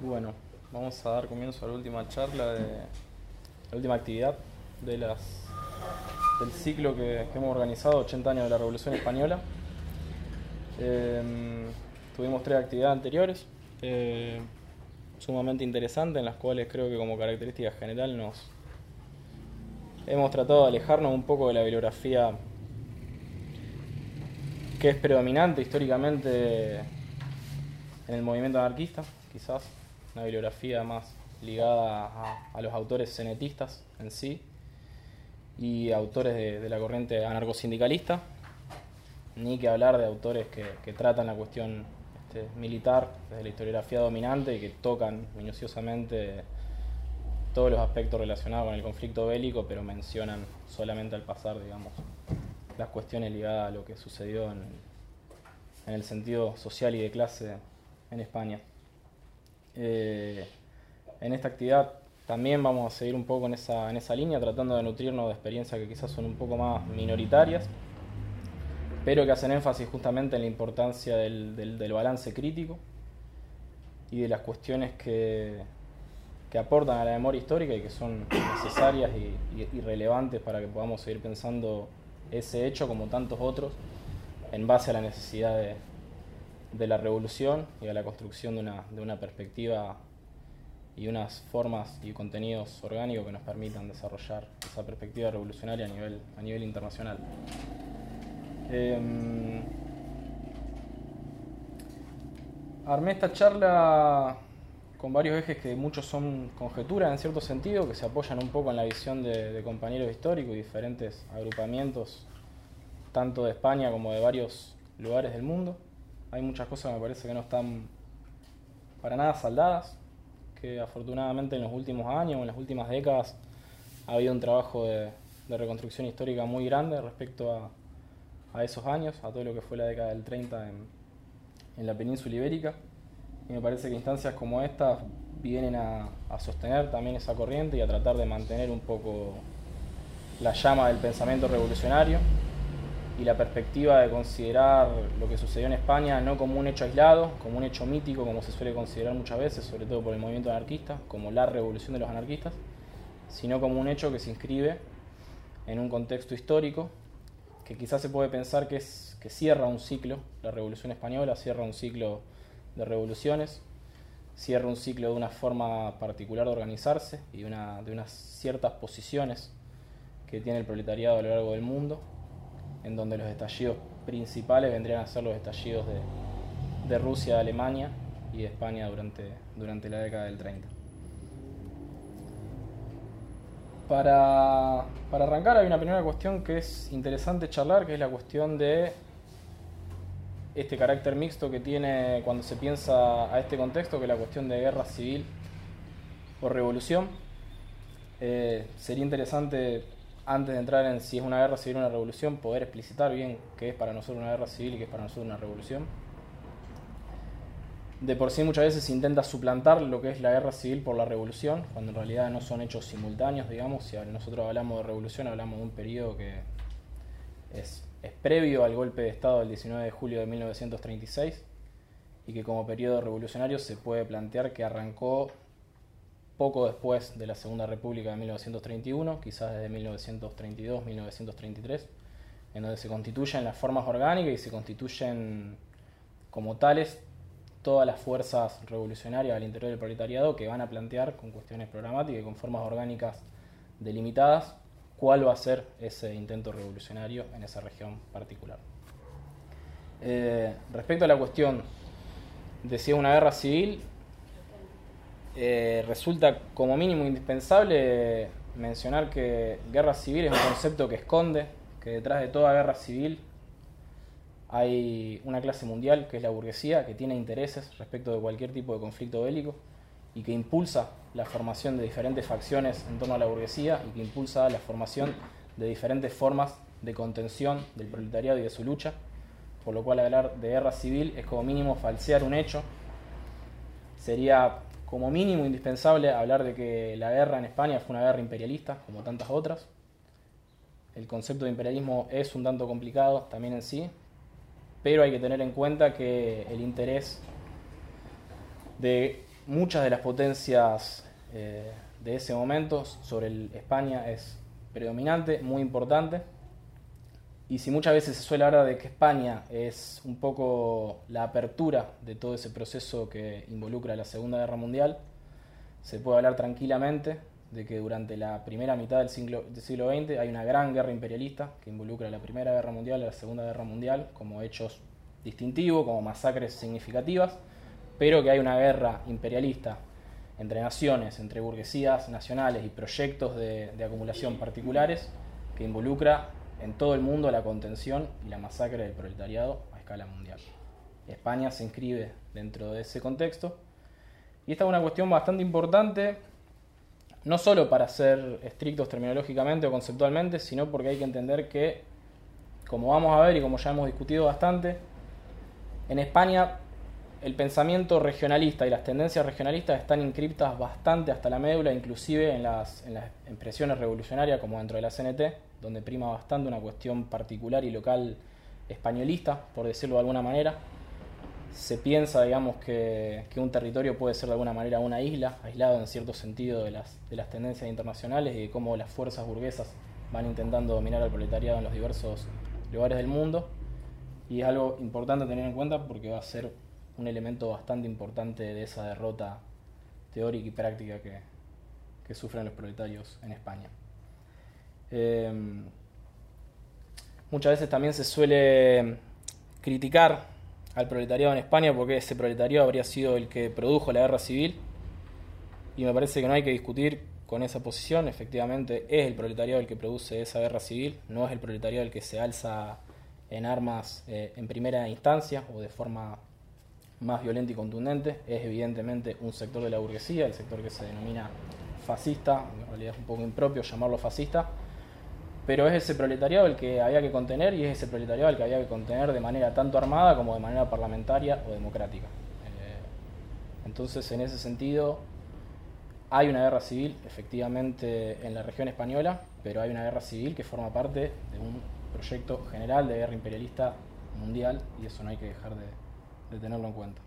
Bueno, vamos a dar comienzo a la última charla la última actividad de del ciclo que hemos organizado, 80 años de la Revolución Española. Tuvimos tres actividades anteriores, sumamente interesantes, en las cuales creo que como característica general nos hemos tratado de alejarnos un poco de la bibliografía que es predominante históricamente en el movimiento anarquista, quizás una bibliografía más ligada a los autores senetistas en sí y autores de la corriente anarcosindicalista, ni que hablar de autores que tratan la cuestión militar desde la historiografía dominante y que tocan minuciosamente todos los aspectos relacionados con el conflicto bélico, pero mencionan solamente al pasar, digamos, las cuestiones ligadas a lo que sucedió en el sentido social y de clase en España. En esta actividad también vamos a seguir un poco en esa línea, tratando de nutrirnos de experiencias que quizás son un poco más minoritarias, pero que hacen énfasis justamente en la importancia del balance crítico y de las cuestiones que aportan a la memoria histórica y que son necesarias y relevantes para que podamos seguir pensando ese hecho como tantos otros en base a la necesidad de la revolución y a la construcción de una perspectiva y unas formas y contenidos orgánicos que nos permitan desarrollar esa perspectiva revolucionaria a nivel internacional. Armé esta charla con varios ejes que muchos son conjeturas en cierto sentido, que se apoyan un poco en la visión de compañeros históricos y diferentes agrupamientos, tanto de España como de varios lugares del mundo. Hay muchas cosas que me parece que no están para nada saldadas, que afortunadamente en los últimos años o en las últimas décadas ha habido un trabajo de reconstrucción histórica muy grande respecto a esos años, a todo lo que fue la década del 30 en la península ibérica. Y me parece que instancias como estas vienen a sostener también esa corriente y a tratar de mantener un poco la llama del pensamiento revolucionario y la perspectiva de considerar lo que sucedió en España no como un hecho aislado, como un hecho mítico, como se suele considerar muchas veces, sobre todo por el movimiento anarquista, como la revolución de los anarquistas, sino como un hecho que se inscribe en un contexto histórico que quizás se puede pensar que cierra un ciclo. La Revolución Española cierra un ciclo de revoluciones, cierra un ciclo de una forma particular de organizarse y de unas ciertas posiciones que tiene el proletariado a lo largo del mundo, en donde los estallidos principales vendrían a ser los estallidos de Rusia, de Alemania y de España durante la década del 30. Para arrancar hay una primera cuestión que es interesante charlar, que es la cuestión de este carácter mixto que tiene cuando se piensa a este contexto, que es la cuestión de guerra civil o revolución. Sería interesante, antes de entrar en si es una guerra civil o una revolución, poder explicitar bien qué es para nosotros una guerra civil y qué es para nosotros una revolución. De por sí muchas veces se intenta suplantar lo que es la guerra civil por la revolución, cuando en realidad no son hechos simultáneos, digamos. Si nosotros hablamos de revolución, hablamos de un periodo que es previo al golpe de Estado del 19 de julio de 1936 y que como periodo revolucionario se puede plantear que arrancó poco después de la Segunda República de 1931, quizás desde 1932-1933, en donde se constituyen las formas orgánicas y se constituyen como tales todas las fuerzas revolucionarias al interior del proletariado que van a plantear con cuestiones programáticas y con formas orgánicas delimitadas cuál va a ser ese intento revolucionario en esa región particular. Respecto a la cuestión de si es una guerra civil, resulta como mínimo indispensable mencionar que guerra civil es un concepto que esconde que detrás de toda guerra civil hay una clase mundial que es la burguesía, que tiene intereses respecto de cualquier tipo de conflicto bélico y que impulsa la formación de diferentes facciones en torno a la burguesía y que impulsa la formación de diferentes formas de contención del proletariado y de su lucha, por lo cual hablar de guerra civil es como mínimo falsear un hecho. Sería como mínimo indispensable hablar de que la guerra en España fue una guerra imperialista, como tantas otras. El concepto de imperialismo es un tanto complicado también en sí, pero hay que tener en cuenta que el interés de muchas de las potencias de ese momento sobre España es predominante, muy importante. Y si muchas veces se suele hablar de que España es un poco la apertura de todo ese proceso que involucra la Segunda Guerra Mundial, se puede hablar tranquilamente de que durante la primera mitad del siglo XX hay una gran guerra imperialista que involucra la Primera Guerra Mundial y la Segunda Guerra Mundial como hechos distintivos, como masacres significativas, pero que hay una guerra imperialista entre naciones, entre burguesías nacionales y proyectos de acumulación particulares que involucra en todo el mundo la contención y la masacre del proletariado a escala mundial. España se inscribe dentro de ese contexto y esta es una cuestión bastante importante, no solo para ser estrictos terminológicamente o conceptualmente, sino porque hay que entender que, como vamos a ver y como ya hemos discutido bastante, en España el pensamiento regionalista y las tendencias regionalistas están inscriptas bastante hasta la médula, inclusive en las expresiones revolucionarias como dentro de la CNT, donde prima bastante una cuestión particular y local españolista, por decirlo de alguna manera. Se piensa, digamos, que un territorio puede ser de alguna manera una isla, aislado en cierto sentido de las tendencias internacionales y de cómo las fuerzas burguesas van intentando dominar al proletariado en los diversos lugares del mundo. Y es algo importante a tener en cuenta porque va a ser un elemento bastante importante de esa derrota teórica y práctica que sufren los proletarios en España. Muchas veces también se suele criticar al proletariado en España porque ese proletariado habría sido el que produjo la guerra civil, y me parece que no hay que discutir con esa posición. Efectivamente es el proletariado el que produce esa guerra civil, no es el proletariado el que se alza en armas en primera instancia o de forma más violenta y contundente. Es evidentemente un sector de la burguesía, el sector que se denomina fascista, en realidad es un poco impropio llamarlo fascista, pero es ese proletariado el que había que contener, y es ese proletariado el que había que contener de manera tanto armada como de manera parlamentaria o democrática. Entonces, en ese sentido, hay una guerra civil efectivamente en la región española, pero hay una guerra civil que forma parte de un proyecto general de guerra imperialista mundial, y eso no hay que dejar de tenerlo en cuenta.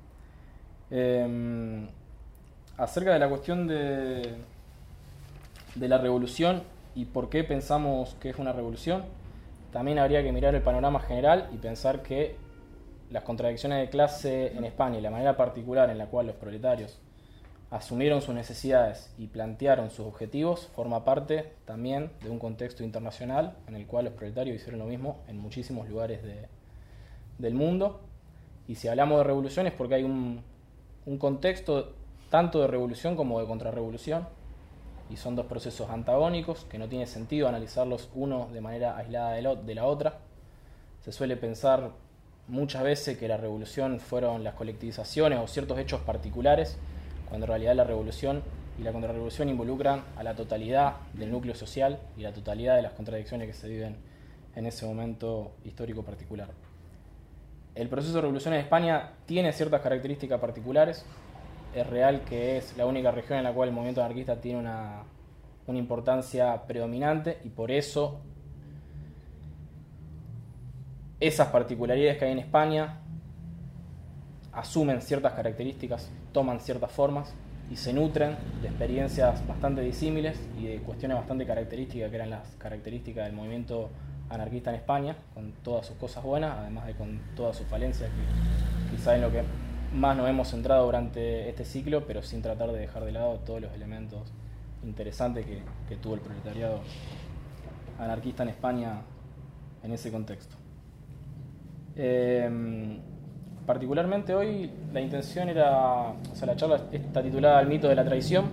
Acerca de la cuestión de la revolución y por qué pensamos que es una revolución, también habría que mirar el panorama general y pensar que las contradicciones de clase en España y la manera particular en la cual los proletarios asumieron sus necesidades y plantearon sus objetivos forma parte también de un contexto internacional en el cual los proletarios hicieron lo mismo en muchísimos lugares del mundo. Y si hablamos de revolución es porque hay un contexto tanto de revolución como de contrarrevolución, y son dos procesos antagónicos que no tiene sentido analizarlos uno de manera aislada de la otra. Se suele pensar muchas veces que la revolución fueron las colectivizaciones o ciertos hechos particulares, cuando en realidad la revolución y la contrarrevolución involucran a la totalidad del núcleo social y la totalidad de las contradicciones que se viven en ese momento histórico particular. El proceso de revolución en España tiene ciertas características particulares. Es real que es la única región en la cual el movimiento anarquista tiene una importancia predominante, y por eso esas particularidades que hay en España asumen ciertas características, toman ciertas formas y se nutren de experiencias bastante disímiles y de cuestiones bastante características que eran las características del movimiento anarquista en España, con todas sus cosas buenas, además de con todas sus falencias, que quizá en lo que más nos hemos centrado durante este ciclo, pero sin tratar de dejar de lado todos los elementos interesantes que tuvo el proletariado anarquista en España en ese contexto. Particularmente hoy la intención era, la charla está titulada El mito de la traición,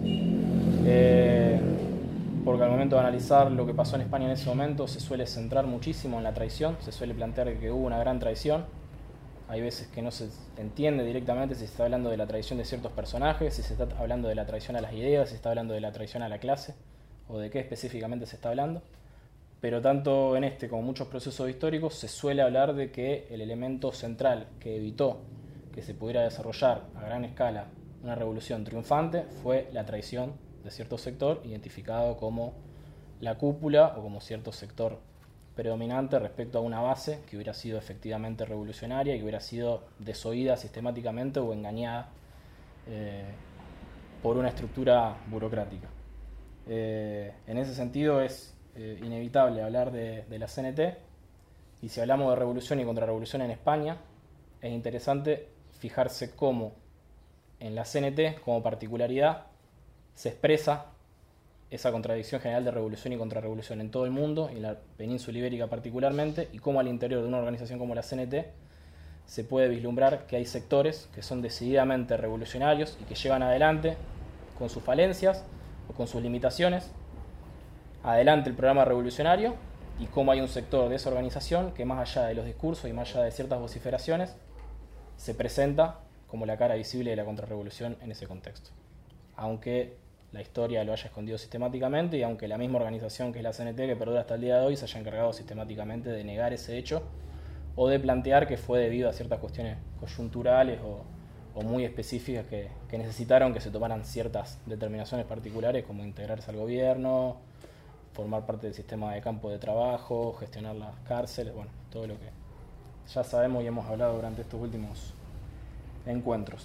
porque al momento de analizar lo que pasó en España en ese momento se suele centrar muchísimo en la traición, se suele plantear que hubo una gran traición. Hay veces que no se entiende directamente si se está hablando de la traición de ciertos personajes, si se está hablando de la traición a las ideas, si se está hablando de la traición a la clase, o de qué específicamente se está hablando. Pero tanto en este como en muchos procesos históricos se suele hablar de que el elemento central que evitó que se pudiera desarrollar a gran escala una revolución triunfante fue la traición de cierto sector, identificado como la cúpula o como cierto sector predominante respecto a una base que hubiera sido efectivamente revolucionaria y que hubiera sido desoída sistemáticamente o engañada por una estructura burocrática. En ese sentido es inevitable hablar de la CNT, y si hablamos de revolución y contrarrevolución en España, es interesante fijarse cómo en la CNT, como particularidad, se expresa esa contradicción general de revolución y contrarrevolución en todo el mundo, y en la península ibérica particularmente, y cómo al interior de una organización como la CNT se puede vislumbrar que hay sectores que son decididamente revolucionarios y que llevan adelante, con sus falencias o con sus limitaciones, adelante el programa revolucionario, y cómo hay un sector de esa organización que, más allá de los discursos y más allá de ciertas vociferaciones, se presenta como la cara visible de la contrarrevolución en ese contexto. Aunque la historia lo haya escondido sistemáticamente, y aunque la misma organización que es la CNT, que perdura hasta el día de hoy, se haya encargado sistemáticamente de negar ese hecho o de plantear que fue debido a ciertas cuestiones coyunturales o muy específicas que necesitaron que se tomaran ciertas determinaciones particulares, como integrarse al gobierno, formar parte del sistema de campo de trabajo, gestionar las cárceles, bueno, todo lo que ya sabemos y hemos hablado durante estos últimos encuentros.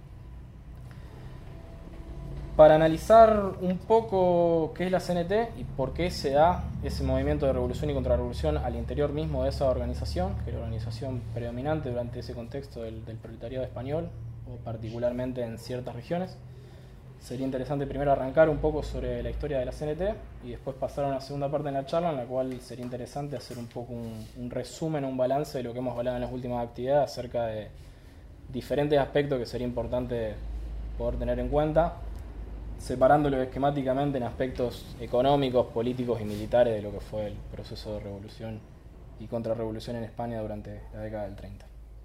Para analizar un poco qué es la CNT y por qué se da ese movimiento de revolución y contrarrevolución al interior mismo de esa organización, que es la organización predominante durante ese contexto del proletariado español, o particularmente en ciertas regiones, sería interesante primero arrancar un poco sobre la historia de la CNT y después pasar a una segunda parte de la charla, en la cual sería interesante hacer un poco un resumen, un balance de lo que hemos hablado en las últimas actividades acerca de diferentes aspectos que sería importante poder tener en cuenta, separándolo esquemáticamente en aspectos económicos, políticos y militares de lo que fue el proceso de revolución y contrarrevolución en España durante la década del 30.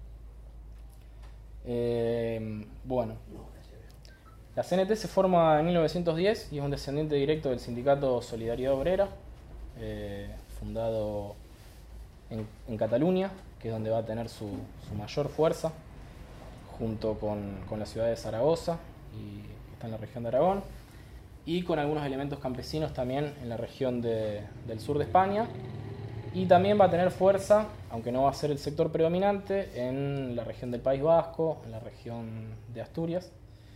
Bueno, la CNT se forma en 1910 y es un descendiente directo del sindicato Solidaridad Obrera, fundado en Cataluña, que es donde va a tener su mayor fuerza, junto con la ciudad de Zaragoza, y está en la región de Aragón, y con algunos elementos campesinos también en la región del sur de España, y también va a tener fuerza, aunque no va a ser el sector predominante, en la región del País Vasco, en la región de Asturias.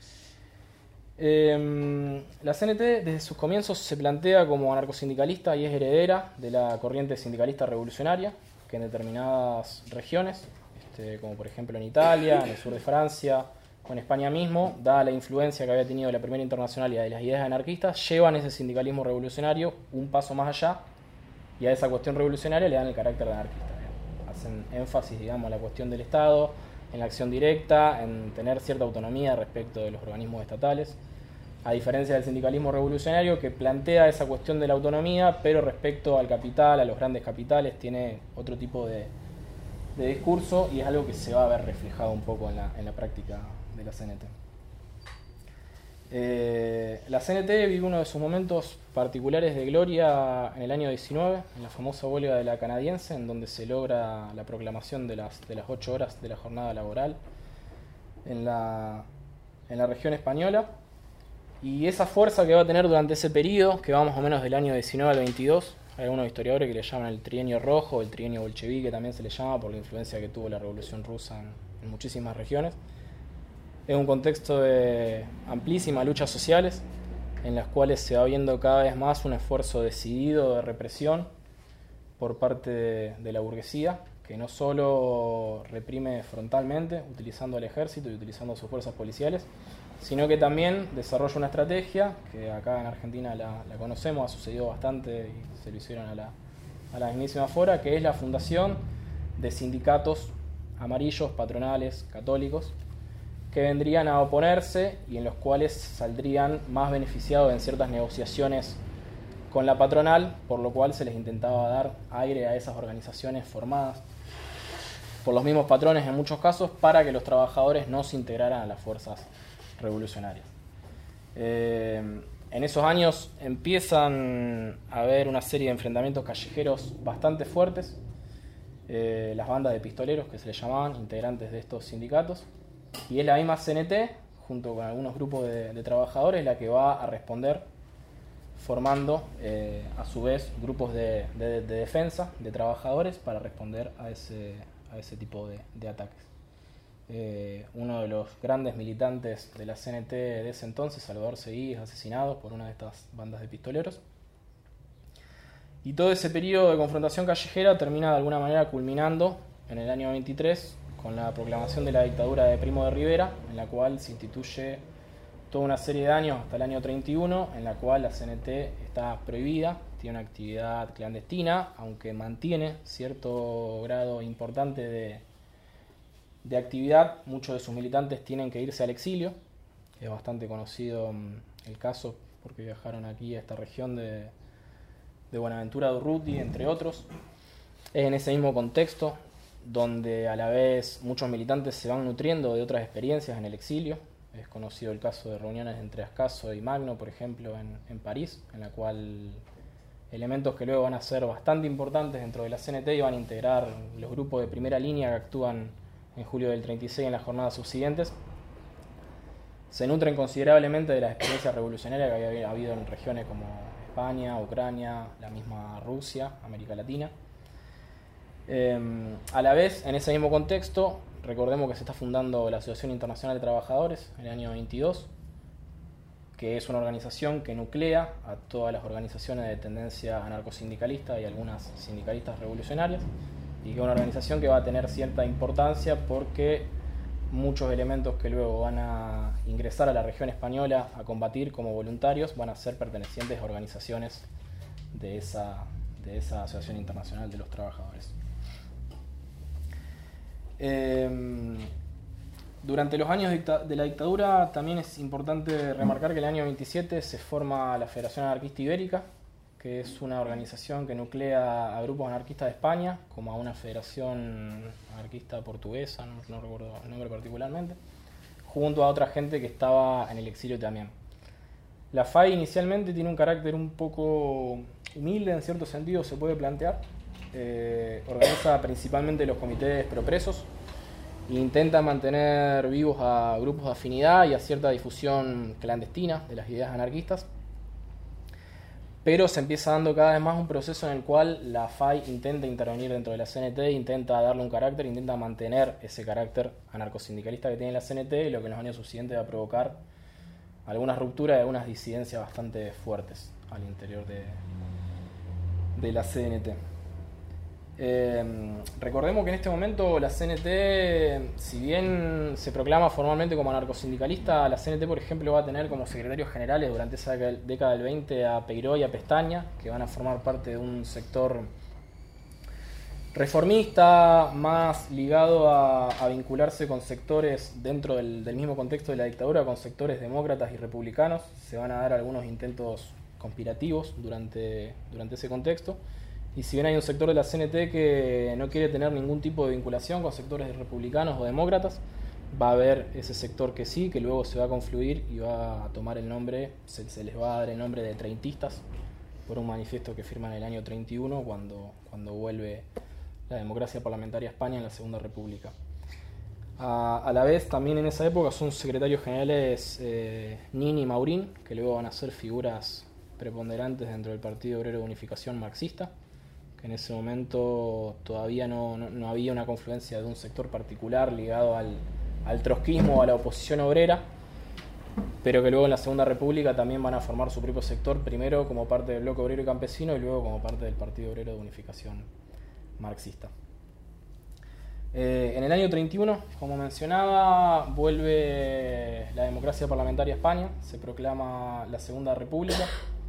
La CNT desde sus comienzos se plantea como anarcosindicalista y es heredera de la corriente sindicalista revolucionaria, que en determinadas regiones, como por ejemplo en Italia, en el sur de Francia o en España mismo, dada la influencia que había tenido la Primera Internacional y de las ideas anarquistas, llevan ese sindicalismo revolucionario un paso más allá, y a esa cuestión revolucionaria le dan el carácter de anarquista. Hacen énfasis, digamos, en la cuestión del Estado, en la acción directa, en tener cierta autonomía respecto de los organismos estatales, a diferencia del sindicalismo revolucionario, que plantea esa cuestión de la autonomía, pero respecto al capital, a los grandes capitales, tiene otro tipo de discurso, y es algo que se va a ver reflejado un poco en la práctica de la CNT. La CNT vive uno de sus momentos particulares de gloria en el año 19, en la famosa huelga de la canadiense, en donde se logra la proclamación de las 8 horas de la jornada laboral en la región española. Y esa fuerza que va a tener durante ese periodo, que va más o menos del año 19 al 22, hay algunos historiadores que le llaman el trienio rojo, el trienio bolchevique también se le llama, por la influencia que tuvo la Revolución Rusa en muchísimas regiones. Es un contexto de amplísimas luchas sociales, en las cuales se va viendo cada vez más un esfuerzo decidido de represión por parte de la burguesía, que no solo reprime frontalmente, utilizando al ejército y utilizando sus fuerzas policiales, sino que también desarrolla una estrategia, que acá en Argentina la conocemos, ha sucedido bastante y se lo hicieron a la mismísima Fora, que es la fundación de sindicatos amarillos, patronales, católicos, que vendrían a oponerse y en los cuales saldrían más beneficiados en ciertas negociaciones con la patronal, por lo cual se les intentaba dar aire a esas organizaciones formadas por los mismos patrones en muchos casos, para que los trabajadores no se integraran a las fuerzas revolucionarias. En esos años empiezan a haber una serie de enfrentamientos callejeros bastante fuertes, las bandas de pistoleros que se les llamaban, integrantes de estos sindicatos, y es la misma CNT, junto con algunos grupos de trabajadores, la que va a responder formando a su vez grupos de defensa de trabajadores para responder a ese tipo de ataques. uno de los grandes militantes de la CNT de ese entonces, Salvador Seguí, es asesinado por una de estas bandas de pistoleros. Y todo ese periodo de confrontación callejera termina de alguna manera culminando en el año 23 con la proclamación de la dictadura de Primo de Rivera, en la cual se instituye toda una serie de años hasta el año 31, en la cual la CNT está prohibida, tiene una actividad clandestina, aunque mantiene cierto grado importante de actividad. Muchos de sus militantes tienen que irse al exilio. Es bastante conocido el caso porque viajaron aquí a esta región de Buenaventura Durruti, entre otros. Es en ese mismo contexto donde a la vez muchos militantes se van nutriendo de otras experiencias en el exilio. Es conocido el caso de reuniones entre Ascaso y Magno, por ejemplo, en París, en la cual elementos que luego van a ser bastante importantes dentro de la CNT y van a integrar los grupos de primera línea que actúan en julio del 36 en las jornadas subsiguientes, se nutren considerablemente de las experiencias revolucionarias que había habido en regiones como España, Ucrania, la misma Rusia, América Latina. A la vez, en ese mismo contexto, recordemos que se está fundando la Asociación Internacional de Trabajadores en el año 22, que es una organización que nuclea a todas las organizaciones de tendencia anarcosindicalista y algunas sindicalistas revolucionarias, y que es una organización que va a tener cierta importancia porque muchos elementos que luego van a ingresar a la región española a combatir como voluntarios van a ser pertenecientes a organizaciones de esa Asociación Internacional de los Trabajadores. Durante los años de la dictadura también es importante remarcar que en el año 27 se forma la Federación Anarquista Ibérica, que es una organización que nuclea a grupos anarquistas de España, como a una federación anarquista portuguesa, no recuerdo el nombre particularmente, junto a otra gente que estaba en el exilio también. La FAI inicialmente tiene un carácter un poco humilde, en cierto sentido se puede plantear. Organiza principalmente los comités propresos e intenta mantener vivos a grupos de afinidad y a cierta difusión clandestina de las ideas anarquistas. Pero se empieza dando cada vez más un proceso en el cual la FAI intenta intervenir dentro de la CNT, intenta darle un carácter, intenta mantener ese carácter anarcosindicalista que tiene la CNT, y lo que en los años subsiguientes va a provocar algunas rupturas y algunas disidencias bastante fuertes al interior de la CNT. Recordemos que en este momento la CNT, si bien se proclama formalmente como anarcosindicalista, la CNT, por ejemplo, va a tener como secretarios generales durante esa década del 20 a Peiró y a Pestaña, que van a formar parte de un sector reformista, más ligado a vincularse con sectores dentro del mismo contexto de la dictadura, con sectores demócratas y republicanos. Se van a dar algunos intentos conspirativos durante ese contexto. Y si bien hay un sector de la CNT que no quiere tener ningún tipo de vinculación con sectores republicanos o demócratas, va a haber ese sector que sí, que luego se va a confluir y va a tomar el nombre, se les va a dar el nombre de treintistas, por un manifiesto que firman en el año 31 cuando vuelve la democracia parlamentaria a España en la Segunda República. A la vez, también en esa época son secretarios generales Nin y Maurín, que luego van a ser figuras preponderantes dentro del Partido Obrero de Unificación marxista, que en ese momento todavía no había una confluencia de un sector particular ligado al trotskismo o a la oposición obrera, pero que luego en la Segunda República también van a formar su propio sector, primero como parte del Bloque Obrero y Campesino y luego como parte del Partido Obrero de Unificación marxista. En el año 31, como mencionaba, vuelve la democracia parlamentaria a España, se proclama la Segunda República.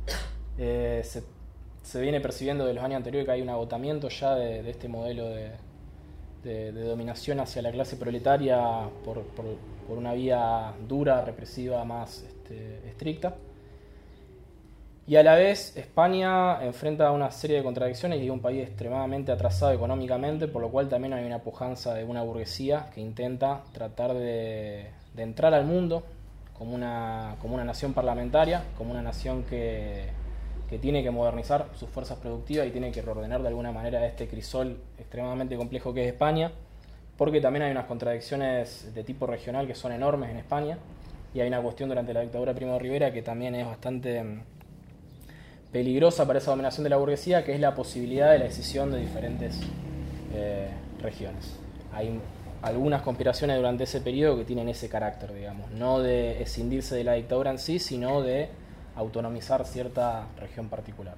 Se viene percibiendo de los años anteriores que hay un agotamiento ya de este modelo de dominación hacia la clase proletaria por una vía dura, represiva, más estricta. Y a la vez España enfrenta una serie de contradicciones y es un país extremadamente atrasado económicamente, por lo cual también hay una pujanza de una burguesía que intenta tratar de entrar al mundo como una nación parlamentaria, como una nación que tiene que modernizar sus fuerzas productivas y tiene que reordenar de alguna manera este crisol extremadamente complejo que es España, porque también hay unas contradicciones de tipo regional que son enormes en España, y hay una cuestión durante la dictadura de Primo de Rivera que también es bastante peligrosa para esa dominación de la burguesía, que es la posibilidad de la decisión de diferentes regiones. Hay algunas conspiraciones durante ese periodo que tienen ese carácter, digamos, no de escindirse de la dictadura en sí, sino de autonomizar cierta región particular.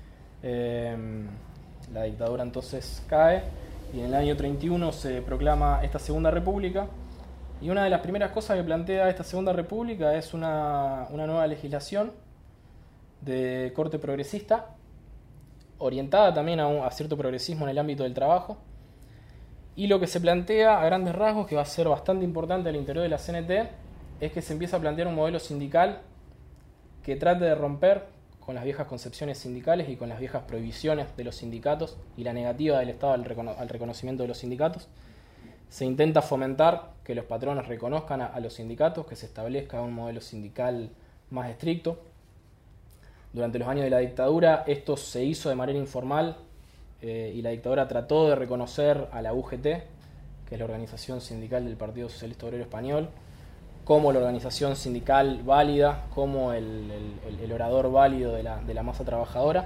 La dictadura entonces cae y en el año 31 se proclama esta Segunda República, y una de las primeras cosas que plantea esta Segunda República es una nueva legislación de corte progresista, orientada también a cierto progresismo en el ámbito del trabajo. Y lo que se plantea a grandes rasgos, que va a ser bastante importante al interior de la CNT, es que se empieza a plantear un modelo sindical que trate de romper con las viejas concepciones sindicales y con las viejas prohibiciones de los sindicatos y la negativa del Estado al reconocimiento de los sindicatos. Se intenta fomentar que los patrones reconozcan a los sindicatos, que se establezca un modelo sindical más estricto. Durante los años de la dictadura esto se hizo de manera informal, y la dictadura trató de reconocer a la UGT, que es la organización sindical del Partido Socialista Obrero Español, como la organización sindical válida, como el orador válido de la masa trabajadora.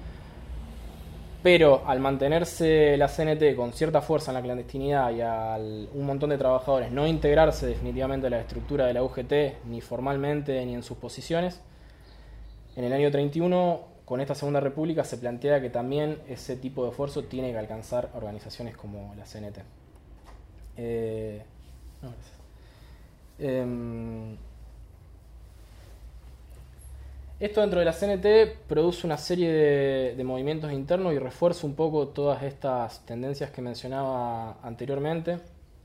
Pero al mantenerse la CNT con cierta fuerza en la clandestinidad y un montón de trabajadores no integrarse definitivamente a la estructura de la UGT, ni formalmente ni en sus posiciones, en el año 31, con esta Segunda República, se plantea que también ese tipo de esfuerzo tiene que alcanzar organizaciones como la CNT. No, gracias. Esto dentro de la CNT produce una serie de movimientos internos y refuerza un poco todas estas tendencias que mencionaba anteriormente.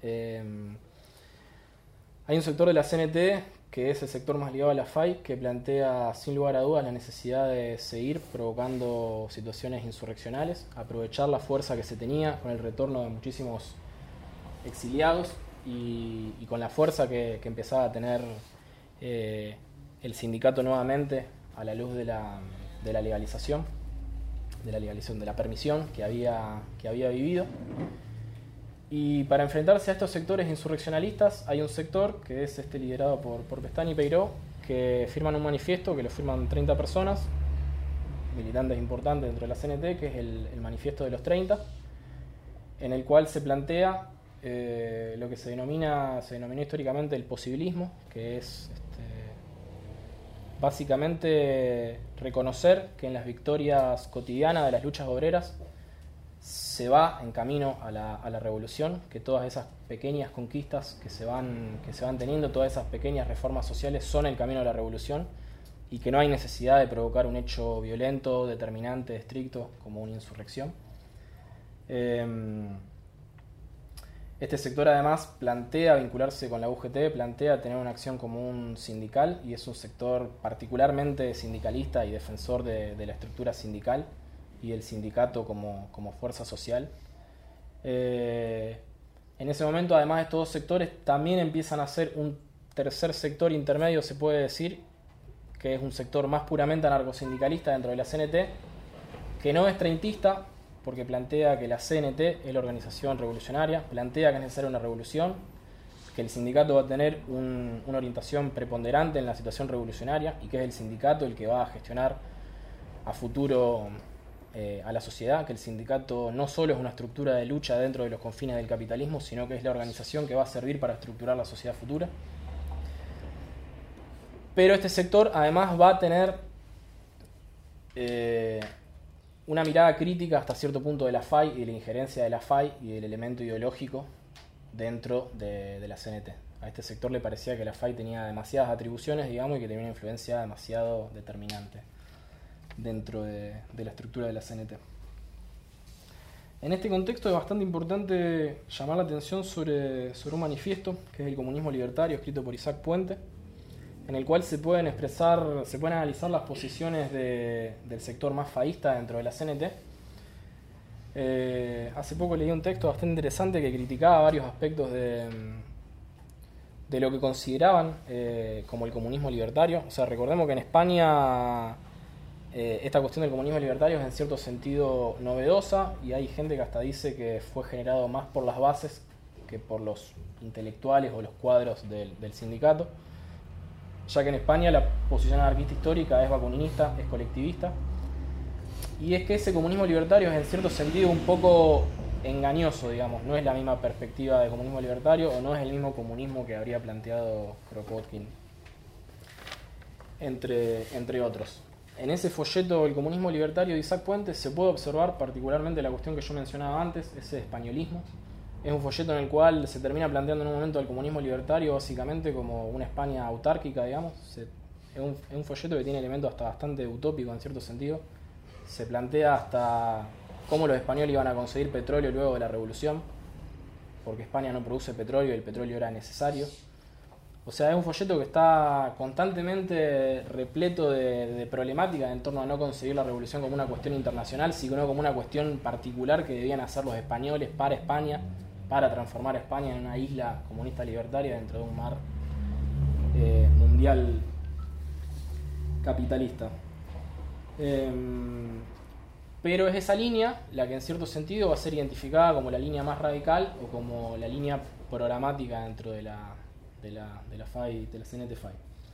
Hay un sector de la CNT, que es el sector más ligado a la FAI, que plantea sin lugar a dudas la necesidad de seguir provocando situaciones insurreccionales, aprovechar la fuerza que se tenía con el retorno de muchísimos exiliados y con la fuerza que empezaba a tener el sindicato nuevamente a la luz de la legalización, de la permisión que había vivido. Y para enfrentarse a estos sectores insurreccionalistas hay un sector que es liderado por Pestany y Peiró, que firman un manifiesto, que lo firman 30 personas, militantes importantes dentro de la CNT, que es el manifiesto de los 30, en el cual se plantea lo que se denominó históricamente el posibilismo, que es básicamente reconocer que en las victorias cotidianas de las luchas obreras se va en camino a la revolución, que todas esas pequeñas conquistas que se van teniendo, todas esas pequeñas reformas sociales son el camino a la revolución, y que no hay necesidad de provocar un hecho violento, determinante, estricto, como una insurrección. Este sector además plantea vincularse con la UGT, plantea tener una acción común sindical, y es un sector particularmente sindicalista y defensor de la estructura sindical y el sindicato como fuerza social. En ese momento, además de estos dos sectores, también empiezan a ser un tercer sector intermedio, se puede decir, que es un sector más puramente anarcosindicalista dentro de la CNT, que no es treintista, porque plantea que la CNT es la organización revolucionaria, plantea que es necesaria una revolución, que el sindicato va a tener una orientación preponderante en la situación revolucionaria, y que es el sindicato el que va a gestionar a futuro a la sociedad, que el sindicato no solo es una estructura de lucha dentro de los confines del capitalismo, sino que es la organización que va a servir para estructurar la sociedad futura. Pero este sector además va a tener una mirada crítica hasta cierto punto de la FAI y de la injerencia de la FAI y del elemento ideológico dentro de la CNT. A este sector le parecía que la FAI tenía demasiadas atribuciones, digamos, y que tenía una influencia demasiado determinante dentro de la estructura de la CNT. En este contexto es bastante importante llamar la atención sobre un manifiesto, que es el Comunismo Libertario, escrito por Isaac Puente, en el cual se pueden analizar las posiciones del sector más faísta dentro de la CNT. Hace poco leí un texto bastante interesante que criticaba varios aspectos de lo que consideraban como el comunismo libertario. O sea, recordemos que en España esta cuestión del comunismo libertario es en cierto sentido novedosa, y hay gente que hasta dice que fue generado más por las bases que por los intelectuales o los cuadros del sindicato, ya que en España la posición anarquista histórica es bakuninista, es colectivista, y es que ese comunismo libertario es en cierto sentido un poco engañoso, digamos, no es la misma perspectiva de comunismo libertario o no es el mismo comunismo que habría planteado Kropotkin, entre otros. En ese folleto El comunismo libertario de Isaac Puente se puede observar particularmente la cuestión que yo mencionaba antes, ese españolismo. Es un folleto en el cual se termina planteando en un momento el comunismo libertario básicamente como una España autárquica, digamos. Es un folleto que tiene elementos hasta bastante utópicos en cierto sentido. Se plantea hasta cómo los españoles iban a conseguir petróleo luego de la revolución, porque España no produce petróleo y el petróleo era necesario. O sea, es un folleto que está constantemente repleto de problemáticas en torno a no conseguir la revolución como una cuestión internacional, sino como una cuestión particular que debían hacer los españoles para España, para transformar a España en una isla comunista libertaria dentro de un mar mundial capitalista. Pero es esa línea la que en cierto sentido va a ser identificada como la línea más radical o como la línea programática dentro de la FAI, de la CNT-FAI.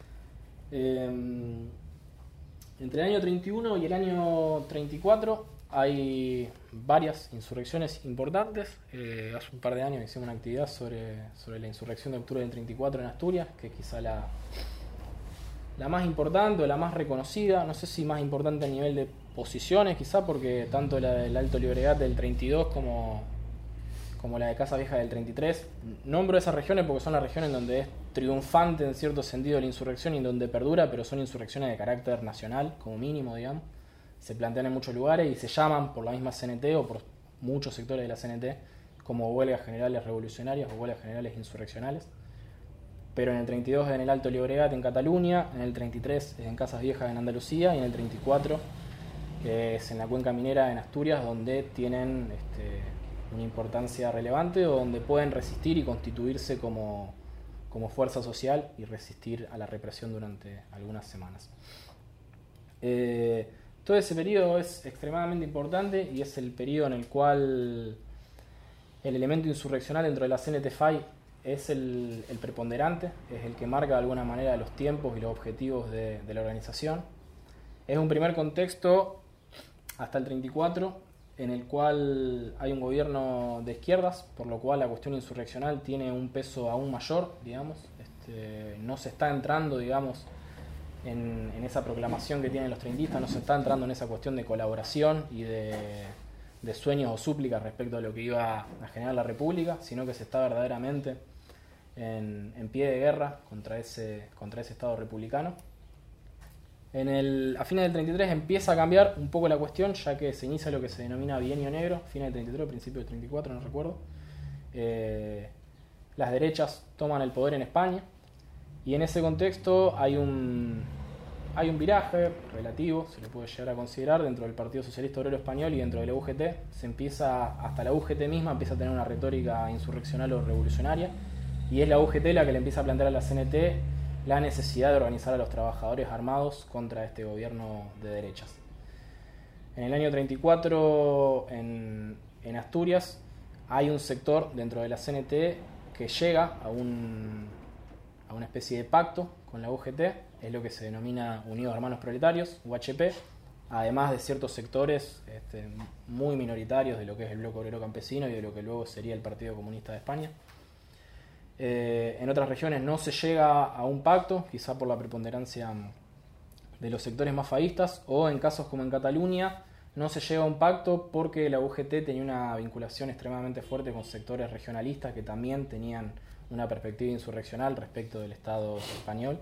Entre el año 31 y el año 34 hay varias insurrecciones importantes. Hace un par de años hicimos una actividad sobre la insurrección de octubre del 34 en Asturias, que es quizá la más importante o la más reconocida, no sé si más importante a nivel de posiciones, quizá porque tanto la del Alto Llobregat del 32 como la de Casa Vieja del 33, nombro esas regiones porque son las regiones donde es triunfante en cierto sentido la insurrección y donde perdura, pero son insurrecciones de carácter nacional, como mínimo, digamos. Se plantean en muchos lugares y se llaman por la misma CNT o por muchos sectores de la CNT como huelgas generales revolucionarias o huelgas generales insurreccionales. Pero en el 32 es en el Alto Llobregat en Cataluña, en el 33 es en Casas Viejas en Andalucía y en el 34 es en la cuenca minera en Asturias, donde tienen una importancia relevante o donde pueden resistir y constituirse como fuerza social y resistir a la represión durante algunas semanas. Todo ese periodo es extremadamente importante y es el periodo en el cual el elemento insurreccional dentro de la CNT-FAI es el preponderante, es el que marca de alguna manera los tiempos y los objetivos de la organización. Es un primer contexto hasta el 34 en el cual hay un gobierno de izquierdas, por lo cual la cuestión insurreccional tiene un peso aún mayor, digamos. No se está entrando, digamos, en esa proclamación que tienen los treintistas, no se está entrando en esa cuestión de colaboración y de sueños o súplicas respecto a lo que iba a generar la República, sino que se está verdaderamente en pie de guerra contra ese Estado republicano. A fines del 33 empieza a cambiar un poco la cuestión, ya que se inicia lo que se denomina bienio negro, fines del 33, principio del 34, no recuerdo. Las derechas toman el poder en España y en ese contexto hay un viraje relativo, se le puede llegar a considerar, dentro del Partido Socialista Obrero Español y dentro de la UGT. Hasta la UGT misma empieza a tener una retórica insurreccional o revolucionaria, y es la UGT la que le empieza a plantear a la CNT la necesidad de organizar a los trabajadores armados contra este gobierno de derechas. En el año 34, en Asturias, hay un sector dentro de la CNT que llega a una especie de pacto con la UGT, es lo que se denomina Unidos Hermanos Proletarios, UHP, además de ciertos sectores muy minoritarios de lo que es el bloque obrero campesino y de lo que luego sería el Partido Comunista de España. En otras regiones no se llega a un pacto, quizá por la preponderancia de los sectores más faístas, o en casos como en Cataluña no se llega a un pacto porque la UGT tenía una vinculación extremadamente fuerte con sectores regionalistas que también tenían una perspectiva insurreccional respecto del Estado español.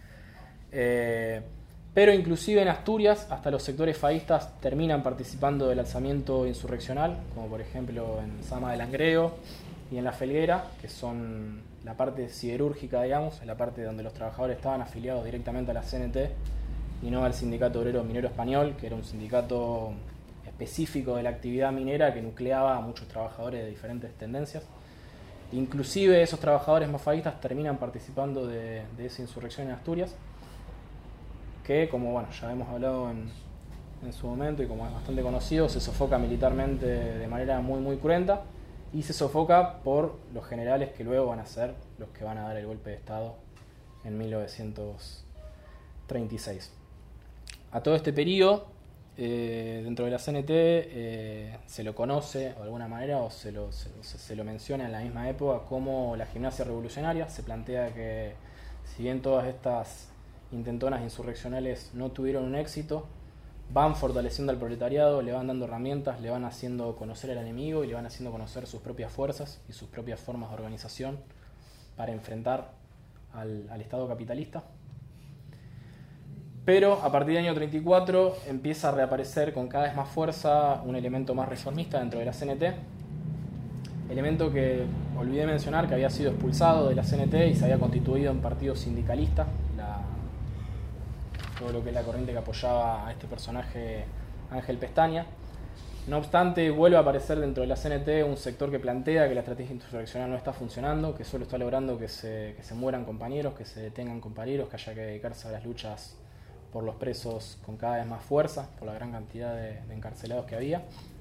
Pero inclusive en Asturias hasta los sectores faístas terminan participando del alzamiento insurreccional, como por ejemplo en Sama de Langreo y en La Felguera, que son la parte siderúrgica, digamos, la parte donde los trabajadores estaban afiliados directamente a la CNT y no al Sindicato Obrero Minero Español, que era un sindicato específico de la actividad minera que nucleaba a muchos trabajadores de diferentes tendencias. Inclusive esos trabajadores más faístas terminan participando de esa insurrección en Asturias, que, como bueno, ya hemos hablado en su momento y como es bastante conocido, se sofoca militarmente de manera muy muy cruenta y se sofoca por los generales que luego van a ser los que van a dar el golpe de Estado en 1936. A todo este periodo dentro de la CNT se lo conoce de alguna manera o se lo menciona en la misma época como la gimnasia revolucionaria. Se plantea que si bien todas estas intentonas insurreccionales no tuvieron un éxito, van fortaleciendo al proletariado, le van dando herramientas, le van haciendo conocer al enemigo y le van haciendo conocer sus propias fuerzas y sus propias formas de organización para enfrentar al Estado capitalista. Pero a partir del año 34 empieza a reaparecer con cada vez más fuerza un elemento más reformista dentro de la CNT, elemento que olvidé mencionar que había sido expulsado de la CNT y se había constituido en partido sindicalista, todo lo que es la corriente que apoyaba a este personaje Ángel Pestaña. No obstante, vuelve a aparecer dentro de la CNT un sector que plantea que la estrategia insurreccional no está funcionando, que solo está logrando que se mueran compañeros, que se detengan compañeros, que haya que dedicarse a las luchas por los presos con cada vez más fuerza, por la gran cantidad de encarcelados que había.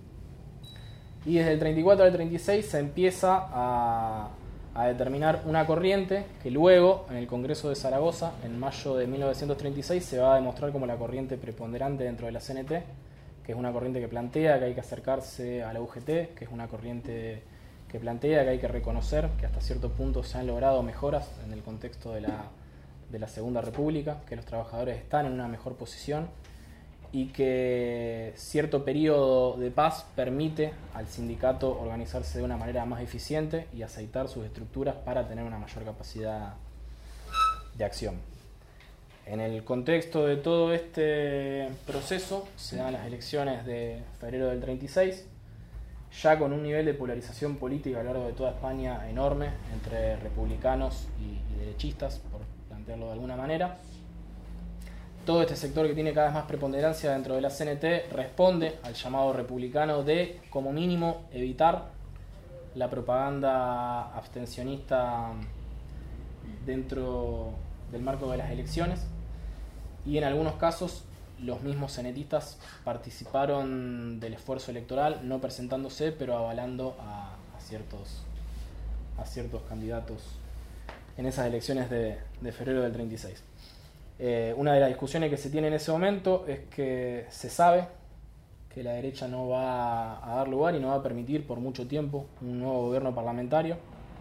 Y desde el 34 al 36 se empieza a determinar una corriente que luego, en el Congreso de Zaragoza, en mayo de 1936, se va a demostrar como la corriente preponderante dentro de la CNT, que es una corriente que plantea que hay que acercarse a la UGT, que es una corriente que plantea que hay que reconocer que hasta cierto punto se han logrado mejoras en el contexto de la Segunda República, que los trabajadores están en una mejor posición y que cierto periodo de paz permite al sindicato organizarse de una manera más eficiente y aceitar sus estructuras para tener una mayor capacidad de acción. En el contexto de todo este proceso se dan las elecciones de febrero del 36, ya con un nivel de polarización política a lo largo de toda España enorme entre republicanos y derechistas, por plantearlo de alguna manera. Todo este sector que tiene cada vez más preponderancia dentro de la CNT responde al llamado republicano de, como mínimo, evitar la propaganda abstencionista dentro del marco de las elecciones, y en algunos casos los mismos cenetistas participaron del esfuerzo electoral, no presentándose, pero avalando a ciertos candidatos en esas elecciones de febrero del 36. Una de las discusiones que se tiene en ese momento es que se sabe que la derecha no va a dar lugar y no va a permitir por mucho tiempo un nuevo gobierno parlamentario,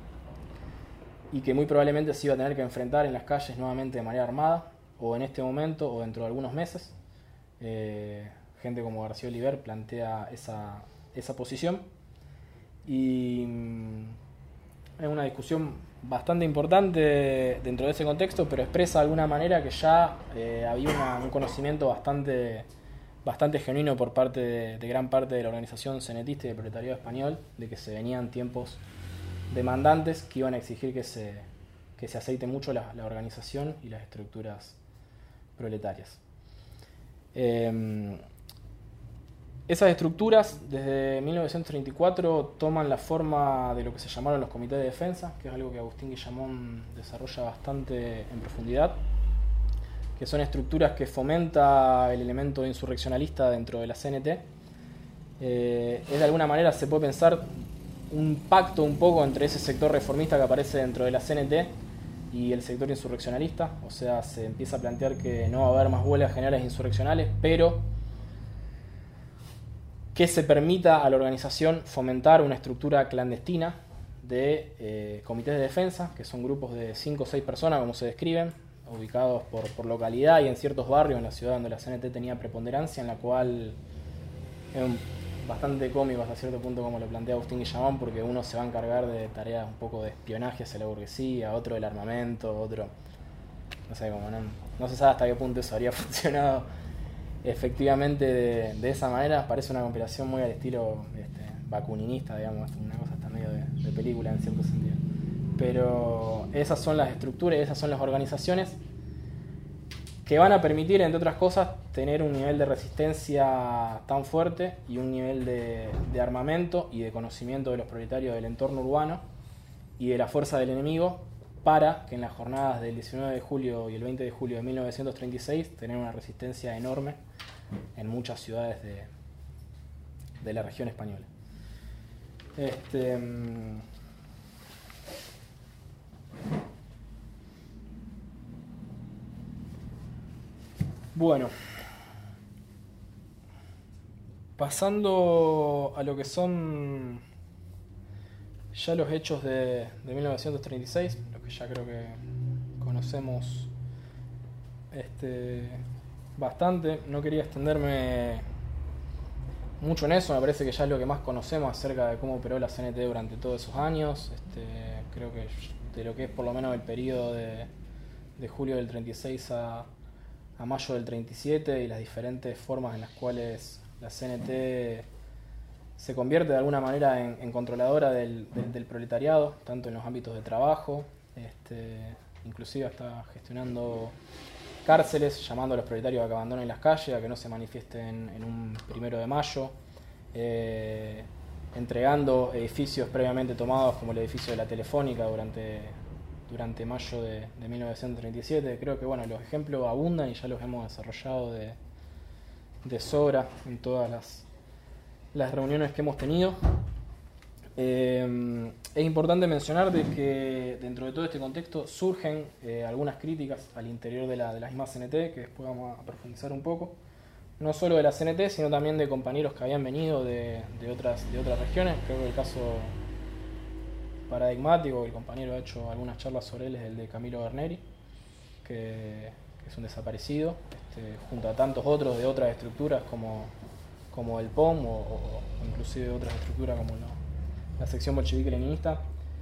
y que muy probablemente se iba a tener que enfrentar en las calles nuevamente de manera armada, o en este momento o dentro de algunos meses. Gente como García Oliver plantea esa posición, y es una discusión bastante importante dentro de ese contexto, pero expresa de alguna manera que ya había un conocimiento bastante genuino por parte de gran parte de la organización cenetista y del proletariado español de que se venían tiempos demandantes que iban a exigir que se aceite mucho la organización y las estructuras proletarias. Esas estructuras desde 1934 toman la forma de lo que se llamaron los comités de defensa, que es algo que Agustín Guillamón desarrolla bastante en profundidad, que son estructuras que fomenta el elemento insurreccionalista dentro de la CNT. Es de alguna manera, se puede pensar, un pacto un poco entre ese sector reformista que aparece dentro de la CNT y el sector insurreccionalista. O sea, se empieza a plantear que no va a haber más huelgas generales insurreccionales, pero que se permita a la organización fomentar una estructura clandestina de comités de defensa, que son grupos de 5 o 6 personas, como se describen, ubicados por localidad y en ciertos barrios en la ciudad donde la CNT tenía preponderancia, en la cual es bastante cómico hasta cierto punto como lo plantea Agustín Guillamón, porque uno se va a encargar de tareas un poco de espionaje hacia la burguesía, otro del armamento, otro, no sé, como no se sabe hasta qué punto eso habría funcionado efectivamente de esa manera. Parece una conspiración muy al estilo bakuninista, digamos, una cosa hasta medio de película en cierto sentido. Pero esas son las estructuras, esas son las organizaciones que van a permitir, entre otras cosas, tener un nivel de resistencia tan fuerte y un nivel de armamento y de conocimiento de los proletarios del entorno urbano y de la fuerza del enemigo, para que en las jornadas del 19 de julio y el 20 de julio de 1936 tener una resistencia enorme en muchas ciudades de la región española. Bueno, Pasando a lo que son ya los hechos de 1936, lo que ya creo que conocemos bastante. No quería extenderme mucho en eso, me parece que ya es lo que más conocemos acerca de cómo operó la CNT durante todos esos años. Creo que de lo que es por lo menos el periodo de julio del 36 a mayo del 37 y las diferentes formas en las cuales la CNT se convierte de alguna manera en controladora del proletariado, tanto en los ámbitos de trabajo, inclusive hasta gestionando cárceles, llamando a los proletarios a que abandonen las calles, a que no se manifiesten en un 1 de mayo, entregando edificios previamente tomados como el edificio de la Telefónica durante mayo de 1937. Creo que bueno, los ejemplos abundan y ya los hemos desarrollado de sobra en todas las reuniones que hemos tenido. Es importante mencionar de que dentro de todo este contexto surgen algunas críticas al interior de la misma CNT, que después vamos a profundizar un poco, no solo de la CNT, sino también de compañeros que habían venido de otras regiones. Creo que el caso paradigmático, el compañero ha hecho algunas charlas sobre él, es el de Camilo Berneri, que es un desaparecido, junto a tantos otros de otras estructuras como el POM o inclusive otras estructuras como la sección bolchevique-leninista.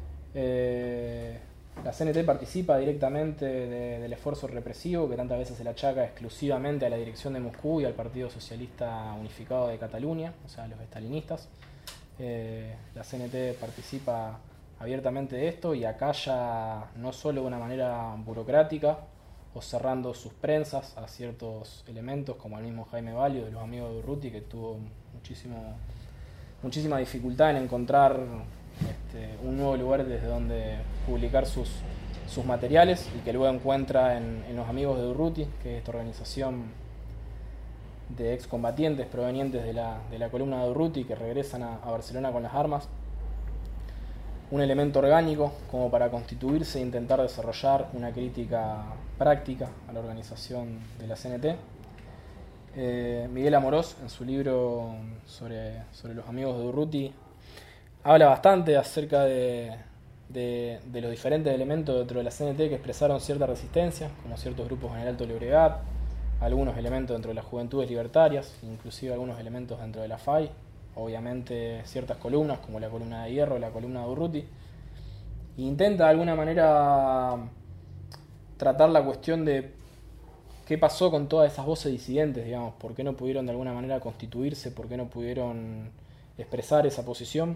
La CNT participa directamente del esfuerzo represivo que tantas veces se le achaca exclusivamente a la dirección de Moscú y al Partido Socialista Unificado de Cataluña, o sea, los estalinistas. La CNT participa abiertamente de esto y acalla no solo de una manera burocrática o cerrando sus prensas a ciertos elementos, como el mismo Jaime Valio de los amigos de Urruti, que tuvo muchísima dificultad en encontrar un nuevo lugar desde donde publicar sus materiales, y que luego encuentra en los amigos de Urruti, que es esta organización de excombatientes provenientes de la columna de Urruti que regresan a Barcelona con las armas, un elemento orgánico como para constituirse e intentar desarrollar una crítica práctica a la organización de la CNT. Miguel Amorós, en su libro sobre los amigos de Urruti, habla bastante acerca de los diferentes elementos dentro de la CNT que expresaron cierta resistencia, como ciertos grupos en el Alto Llobregat, algunos elementos dentro de las Juventudes Libertarias, inclusive algunos elementos dentro de la FAI, obviamente ciertas columnas como la columna de Hierro, la columna de Urruti, e intenta de alguna manera tratar la cuestión de qué pasó con todas esas voces disidentes, digamos, por qué no pudieron de alguna manera constituirse, por qué no pudieron expresar esa posición.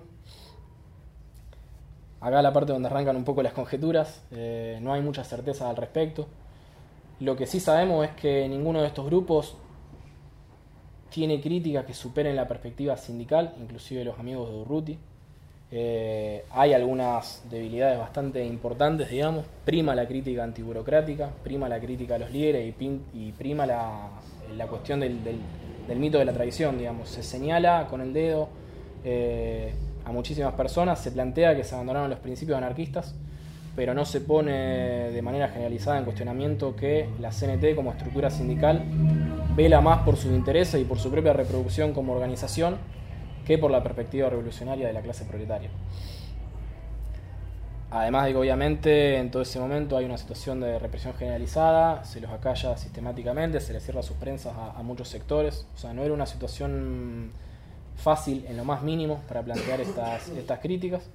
Acá la parte donde arrancan un poco las conjeturas, no hay mucha certeza al respecto. Lo que sí sabemos es que ninguno de estos grupos tiene críticas que superen la perspectiva sindical, inclusive los amigos de Urruti. Hay algunas debilidades bastante importantes, digamos. Prima la crítica antiburocrática, prima la crítica a los líderes y prima la cuestión del mito de la traición, digamos. Se señala con el dedo a muchísimas personas, se plantea que se abandonaron los principios anarquistas, pero no se pone de manera generalizada en cuestionamiento que la CNT como estructura sindical vela más por sus intereses y por su propia reproducción como organización que por la perspectiva revolucionaria de la clase proletaria. Además de que obviamente en todo ese momento hay una situación de represión generalizada, se los acalla sistemáticamente, se les cierra sus prensas a muchos sectores, o sea, no era una situación fácil en lo más mínimo para plantear estas críticas,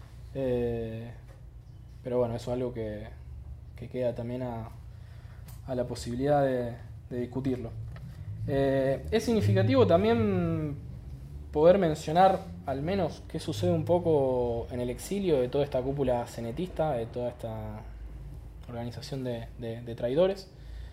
pero bueno, eso es algo que queda también a la posibilidad de discutirlo. Es significativo también poder mencionar al menos qué sucede un poco en el exilio de toda esta cúpula cenetista, de toda esta organización de traidores.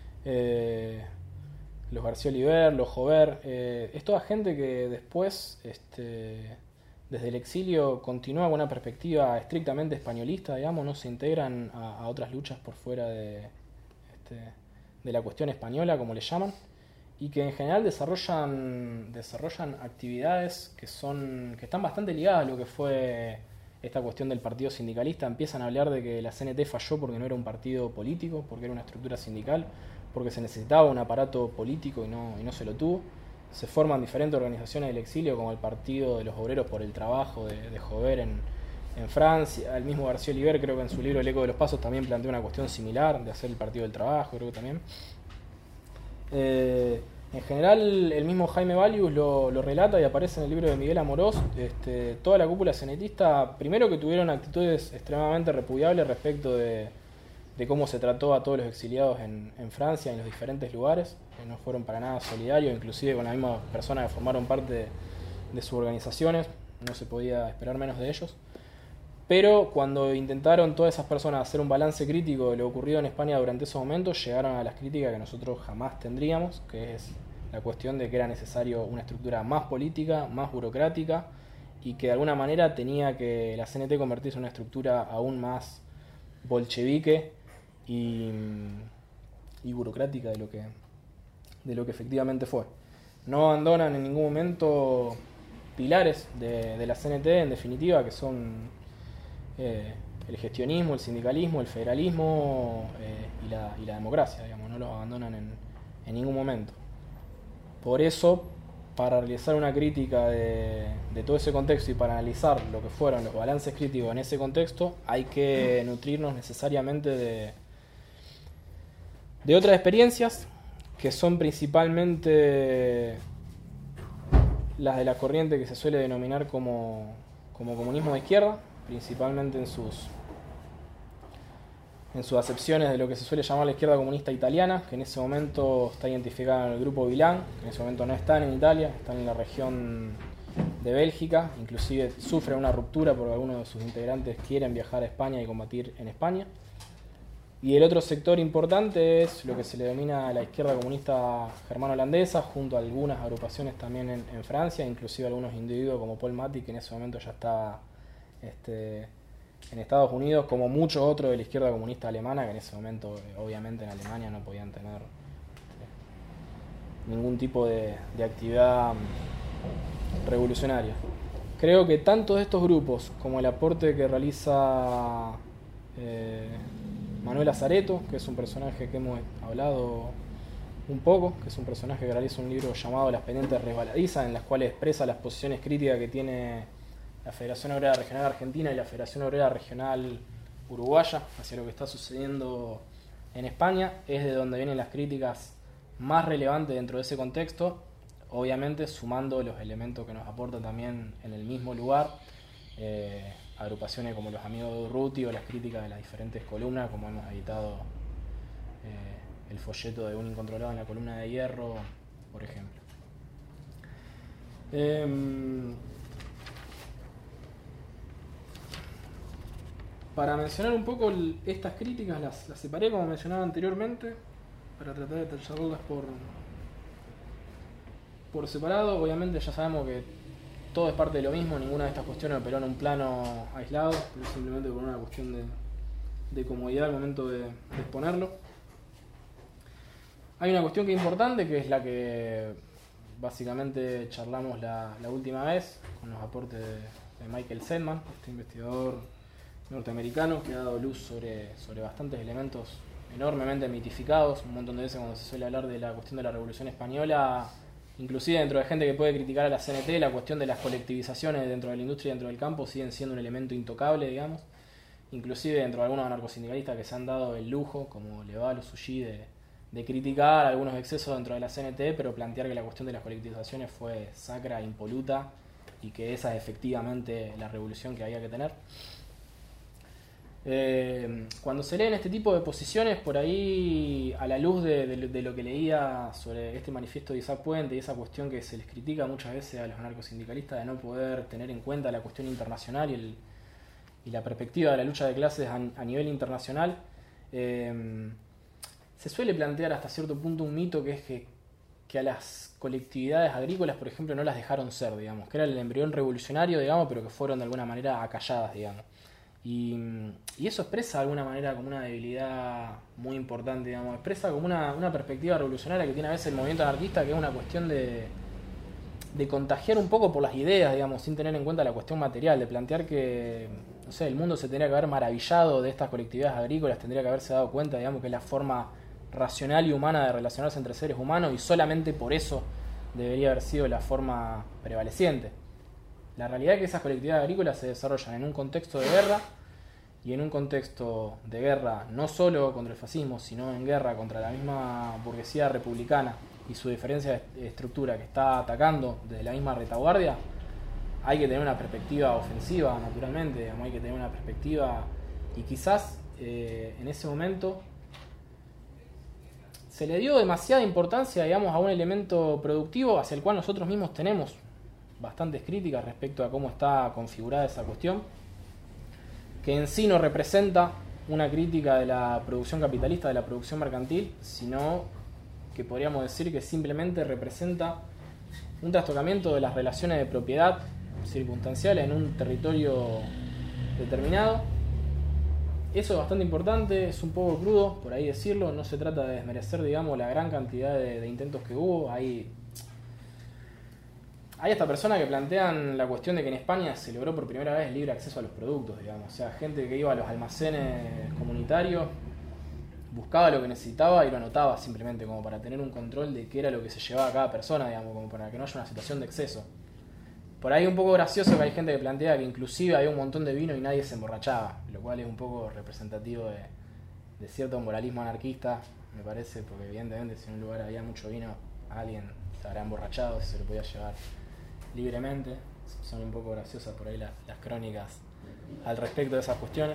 Los García Oliver, los Jover, es toda gente que después, desde el exilio, continúa con una perspectiva estrictamente españolista, digamos, no se integran a otras luchas por fuera de la cuestión española, como le llaman, y que en general desarrollan actividades que están bastante ligadas a lo que fue esta cuestión del partido sindicalista. Empiezan a hablar de que la CNT falló porque no era un partido político, porque era una estructura sindical, porque se necesitaba un aparato político y no se lo tuvo. se forman diferentes organizaciones del exilio, como el Partido de los Obreros por el Trabajo de Jover en Francia. El mismo García Oliver, creo que en su libro El Eco de los Pasos también plantea una cuestión similar de hacer el Partido del Trabajo, creo que también. En general, el mismo Jaime Valius lo relata y aparece en el libro de Miguel Amorós. Toda la cúpula cenetista, primero que tuvieron actitudes extremadamente repudiables respecto de cómo se trató a todos los exiliados en Francia, en los diferentes lugares, que no fueron para nada solidarios, inclusive con las mismas personas que formaron parte de sus organizaciones, no se podía esperar menos de ellos. Pero cuando intentaron todas esas personas hacer un balance crítico de lo ocurrido en España durante esos momentos, llegaron a las críticas que nosotros jamás tendríamos, que es la cuestión de que era necesario una estructura más política, más burocrática, y que de alguna manera tenía que la CNT convertirse en una estructura aún más bolchevique y burocrática de lo que efectivamente fue. No abandonan en ningún momento pilares de la CNT, en definitiva, que son el gestionismo, el sindicalismo, el federalismo y la democracia, digamos, no los abandonan en ningún momento. Por eso, para realizar una crítica de todo ese contexto y para analizar lo que fueron los balances críticos en ese contexto, hay que nutrirnos necesariamente de otras experiencias que son principalmente las de la corriente que se suele denominar como comunismo de izquierda, principalmente en sus acepciones de lo que se suele llamar la izquierda comunista italiana, que en ese momento está identificada en el grupo Vilan, que en ese momento no están en Italia, están en la región de Bélgica, inclusive sufren una ruptura porque algunos de sus integrantes quieren viajar a España y combatir en España. Y el otro sector importante es lo que se le denomina la izquierda comunista germano-holandesa, junto a algunas agrupaciones también en Francia, inclusive algunos individuos como Paul Matty, que en ese momento ya estaba en Estados Unidos, como muchos otros de la izquierda comunista alemana, que en ese momento obviamente en Alemania no podían tener ningún tipo de actividad revolucionaria. Creo que tanto de estos grupos como el aporte que realiza Manuel Azareto, que es un personaje que hemos hablado un poco, que es un personaje que realiza un libro llamado Las pendientes resbaladizas, en las cuales expresa las posiciones críticas que tiene la Federación Obrera Regional Argentina y la Federación Obrera Regional Uruguaya hacia lo que está sucediendo en España, es de donde vienen las críticas más relevantes dentro de ese contexto, obviamente sumando los elementos que nos aportan también en el mismo lugar, agrupaciones como los amigos de Urruti o las críticas de las diferentes columnas, como hemos editado el folleto de Un Incontrolado en la columna de Hierro, por ejemplo. Para mencionar un poco estas críticas, las separé como mencionaba anteriormente, para tratar de tallarlas por separado. Obviamente ya sabemos que todo es parte de lo mismo, ninguna de estas cuestiones operó en un plano aislado, pero simplemente por una cuestión de comodidad al momento de exponerlo. Hay una cuestión que es importante, que es la que básicamente charlamos la última vez, con los aportes de Michael Sedman, este investigador norteamericano que ha dado luz sobre bastantes elementos enormemente mitificados. Un montón de veces cuando se suele hablar de la cuestión de la Revolución Española, inclusive dentro de gente que puede criticar a la CNT, la cuestión de las colectivizaciones dentro de la industria y dentro del campo siguen siendo un elemento intocable, digamos. Inclusive dentro de algunos anarcosindicalistas que se han dado el lujo, como Leval o Sushi, de criticar algunos excesos dentro de la CNT, pero plantear que la cuestión de las colectivizaciones fue sacra, impoluta, y que esa es efectivamente la revolución que había que tener. Cuando se leen este tipo de posiciones, por ahí, a la luz de lo que leía sobre este manifiesto de Isaac Puente y esa cuestión que se les critica muchas veces a los anarcosindicalistas de no poder tener en cuenta la cuestión internacional y la perspectiva de la lucha de clases a nivel internacional, se suele plantear hasta cierto punto un mito, que es que a las colectividades agrícolas, por ejemplo, no las dejaron ser, digamos, que era el embrión revolucionario, digamos, pero que fueron de alguna manera acalladas, digamos. Y eso expresa de alguna manera como una debilidad muy importante, digamos, expresa como una perspectiva revolucionaria que tiene a veces el movimiento anarquista, que es una cuestión de contagiar un poco por las ideas, digamos, sin tener en cuenta la cuestión material, de plantear que, no sé, el mundo se tendría que haber maravillado de estas colectividades agrícolas, tendría que haberse dado cuenta, digamos, que es la forma racional y humana de relacionarse entre seres humanos, y solamente por eso debería haber sido la forma prevaleciente. La realidad es que esas colectividades agrícolas se desarrollan en un contexto de guerra, y en un contexto de guerra no solo contra el fascismo, sino en guerra contra la misma burguesía republicana y su diferencia de estructura que está atacando desde la misma retaguardia. Hay que tener una perspectiva ofensiva, naturalmente, hay que tener una perspectiva, y quizás en ese momento se le dio demasiada importancia, digamos, a un elemento productivo hacia el cual nosotros mismos tenemos bastantes críticas respecto a cómo está configurada esa cuestión, que en sí no representa una crítica de la producción capitalista, de la producción mercantil, sino que podríamos decir que simplemente representa un trastocamiento de las relaciones de propiedad circunstanciales en un territorio determinado. Eso es bastante importante, es un poco crudo, por ahí decirlo, no se trata de desmerecer, digamos, la gran cantidad de intentos que hubo. Hay esta persona que plantean la cuestión de que en España se logró por primera vez libre acceso a los productos, digamos. O sea, gente que iba a los almacenes comunitarios, buscaba lo que necesitaba y lo anotaba simplemente como para tener un control de qué era lo que se llevaba a cada persona, digamos, como para que no haya una situación de exceso. Por ahí un poco gracioso que hay gente que plantea que inclusive había un montón de vino y nadie se emborrachaba, lo cual es un poco representativo de cierto moralismo anarquista, me parece, porque evidentemente si en un lugar había mucho vino, alguien se habrá emborrachado, se lo podía llevar libremente. Son un poco graciosas por ahí las crónicas al respecto de esas cuestiones.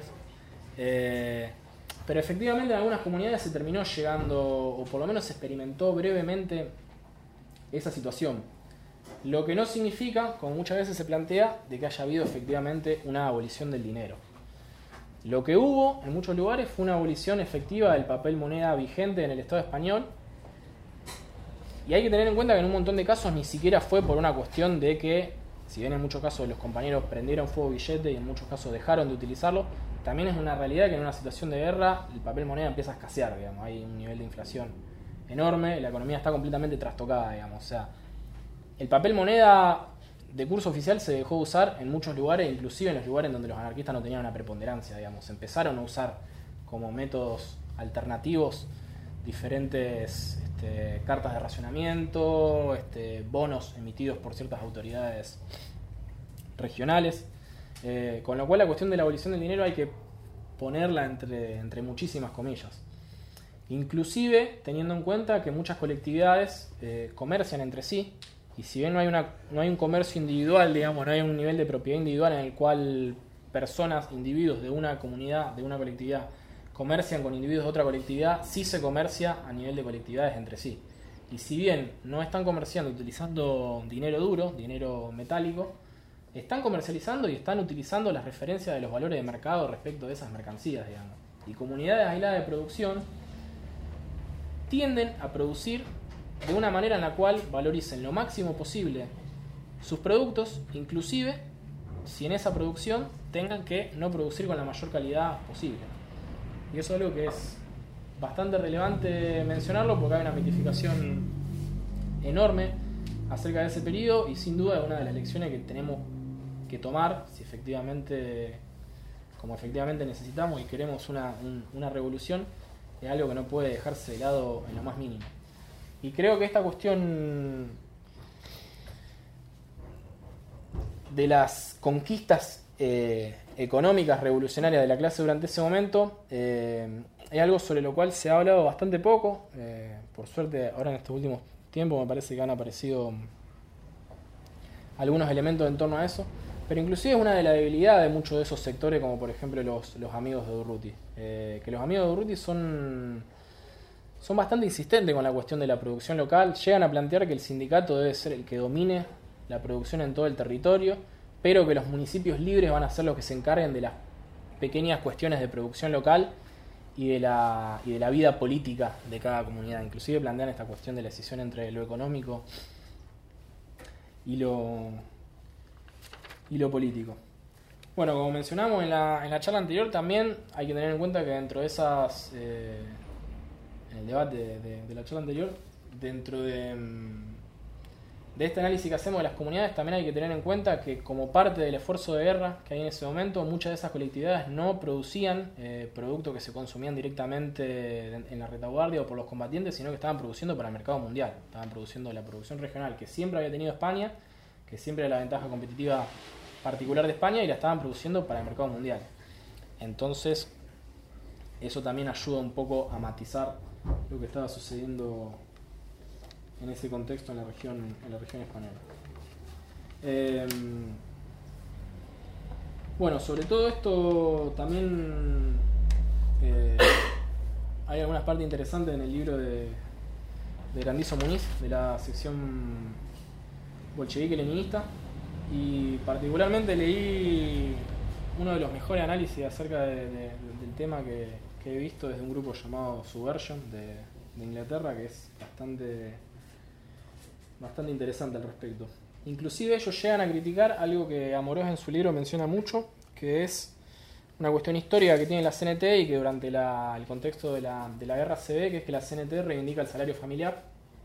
Pero efectivamente en algunas comunidades se terminó llegando, o por lo menos se experimentó brevemente esa situación. Lo que no significa, como muchas veces se plantea, de que haya habido efectivamente una abolición del dinero. Lo que hubo en muchos lugares fue una abolición efectiva del papel moneda vigente en el Estado español. Y hay que tener en cuenta que en un montón de casos ni siquiera fue por una cuestión de que, si bien en muchos casos los compañeros prendieron fuego billete y en muchos casos dejaron de utilizarlo, también es una realidad que en una situación de guerra el papel moneda empieza a escasear, digamos. Hay un nivel de inflación enorme, la economía está completamente trastocada, digamos. O sea, el papel moneda de curso oficial se dejó de usar en muchos lugares, inclusive en los lugares donde los anarquistas no tenían una preponderancia, digamos. Empezaron a usar como métodos alternativos diferentes cartas de racionamiento, bonos emitidos por ciertas autoridades regionales, con lo cual la cuestión de la abolición del dinero hay que ponerla entre muchísimas comillas. Inclusive teniendo en cuenta que muchas colectividades comercian entre sí, y si bien no hay un comercio individual, digamos, no hay un nivel de propiedad individual en el cual personas, individuos de una comunidad, de una colectividad, comercian con individuos de otra colectividad, sí se comercia a nivel de colectividades entre sí. Y si bien no están comerciando utilizando dinero duro, dinero metálico, están comercializando y están utilizando las referencias de los valores de mercado respecto de esas mercancías, digamos. Y comunidades aisladas de producción tienden a producir de una manera en la cual valoricen lo máximo posible sus productos, inclusive si en esa producción tengan que no producir con la mayor calidad posible. Y eso es algo que es bastante relevante mencionarlo porque hay una mitificación enorme acerca de ese periodo y sin duda es una de las lecciones que tenemos que tomar si efectivamente, como efectivamente necesitamos y queremos una revolución, es algo que no puede dejarse de lado en lo más mínimo. Y creo que esta cuestión de las conquistas económicas revolucionarias de la clase durante ese momento es algo sobre lo cual se ha hablado bastante poco. Por suerte ahora en estos últimos tiempos me parece que han aparecido algunos elementos en torno a eso, pero inclusive es una de las debilidades de muchos de esos sectores, como por ejemplo los amigos de Durruti, que los amigos de Durruti son bastante insistentes con la cuestión de la producción local. Llegan a plantear que el sindicato debe ser el que domine la producción en todo el territorio, pero que los municipios libres van a ser los que se encarguen de las pequeñas cuestiones de producción local y de la vida política de cada comunidad. Inclusive plantean esta cuestión de la decisión entre lo económico y lo político. Bueno, como mencionamos en la charla anterior, también hay que tener en cuenta que dentro de esas... en el debate de la charla anterior, dentro de de este análisis que hacemos de las comunidades también hay que tener en cuenta que como parte del esfuerzo de guerra que hay en ese momento, muchas de esas colectividades no producían productos que se consumían directamente en la retaguardia o por los combatientes, sino que estaban produciendo para el mercado mundial. Estaban produciendo la producción regional que siempre había tenido España, que siempre era la ventaja competitiva particular de España, y la estaban produciendo para el mercado mundial. Entonces, eso también ayuda un poco a matizar lo que estaba sucediendo en ese contexto en la región española. Bueno, sobre todo esto también hay algunas partes interesantes en el libro de Grandizo Muniz, de la sección bolchevique-leninista, y particularmente leí uno de los mejores análisis acerca del tema que he visto desde un grupo llamado Subversion de Inglaterra, que es bastante interesante al respecto. Inclusive ellos llegan a criticar algo que Amorós en su libro menciona mucho, que es una cuestión histórica que tiene la CNT y que durante el contexto de la guerra se ve, que es que la CNT reivindica el salario familiar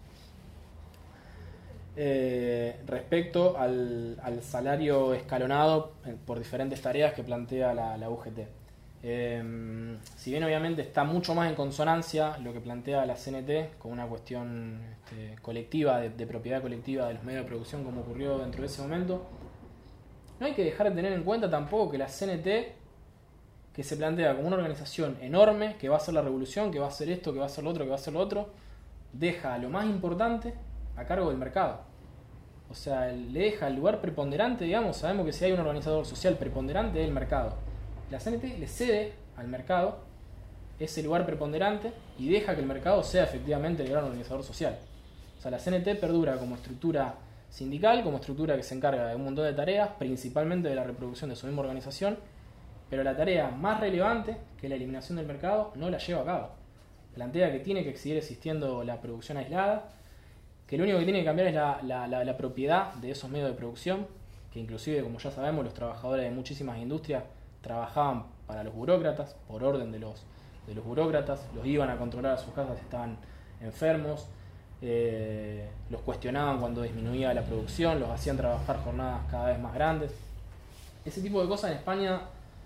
respecto al salario escalonado por diferentes tareas que plantea la UGT. Si bien obviamente está mucho más en consonancia lo que plantea la CNT con una cuestión colectiva, de propiedad colectiva de los medios de producción, como ocurrió dentro de ese momento, no hay que dejar de tener en cuenta tampoco que la CNT, que se plantea como una organización enorme, que va a hacer la revolución, que va a hacer esto, que va a hacer lo otro, que va a hacer lo otro, deja lo más importante a cargo del mercado. O sea, le deja el lugar preponderante, digamos. Sabemos que si hay un organizador social preponderante es el mercado. La CNT le cede al mercado ese lugar preponderante y deja que el mercado sea efectivamente el gran organizador social. O sea, la CNT perdura como estructura sindical, como estructura que se encarga de un montón de tareas, principalmente de la reproducción de su misma organización, pero la tarea más relevante, que es la eliminación del mercado, no la lleva a cabo. Plantea que tiene que seguir existiendo la producción aislada, que lo único que tiene que cambiar es la propiedad de esos medios de producción, que inclusive, como ya sabemos, los trabajadores de muchísimas industrias trabajaban para los burócratas, por orden de los burócratas, los iban a controlar a sus casas si estaban enfermos, los cuestionaban cuando disminuía la producción, los hacían trabajar jornadas cada vez más grandes. Ese tipo de cosas en España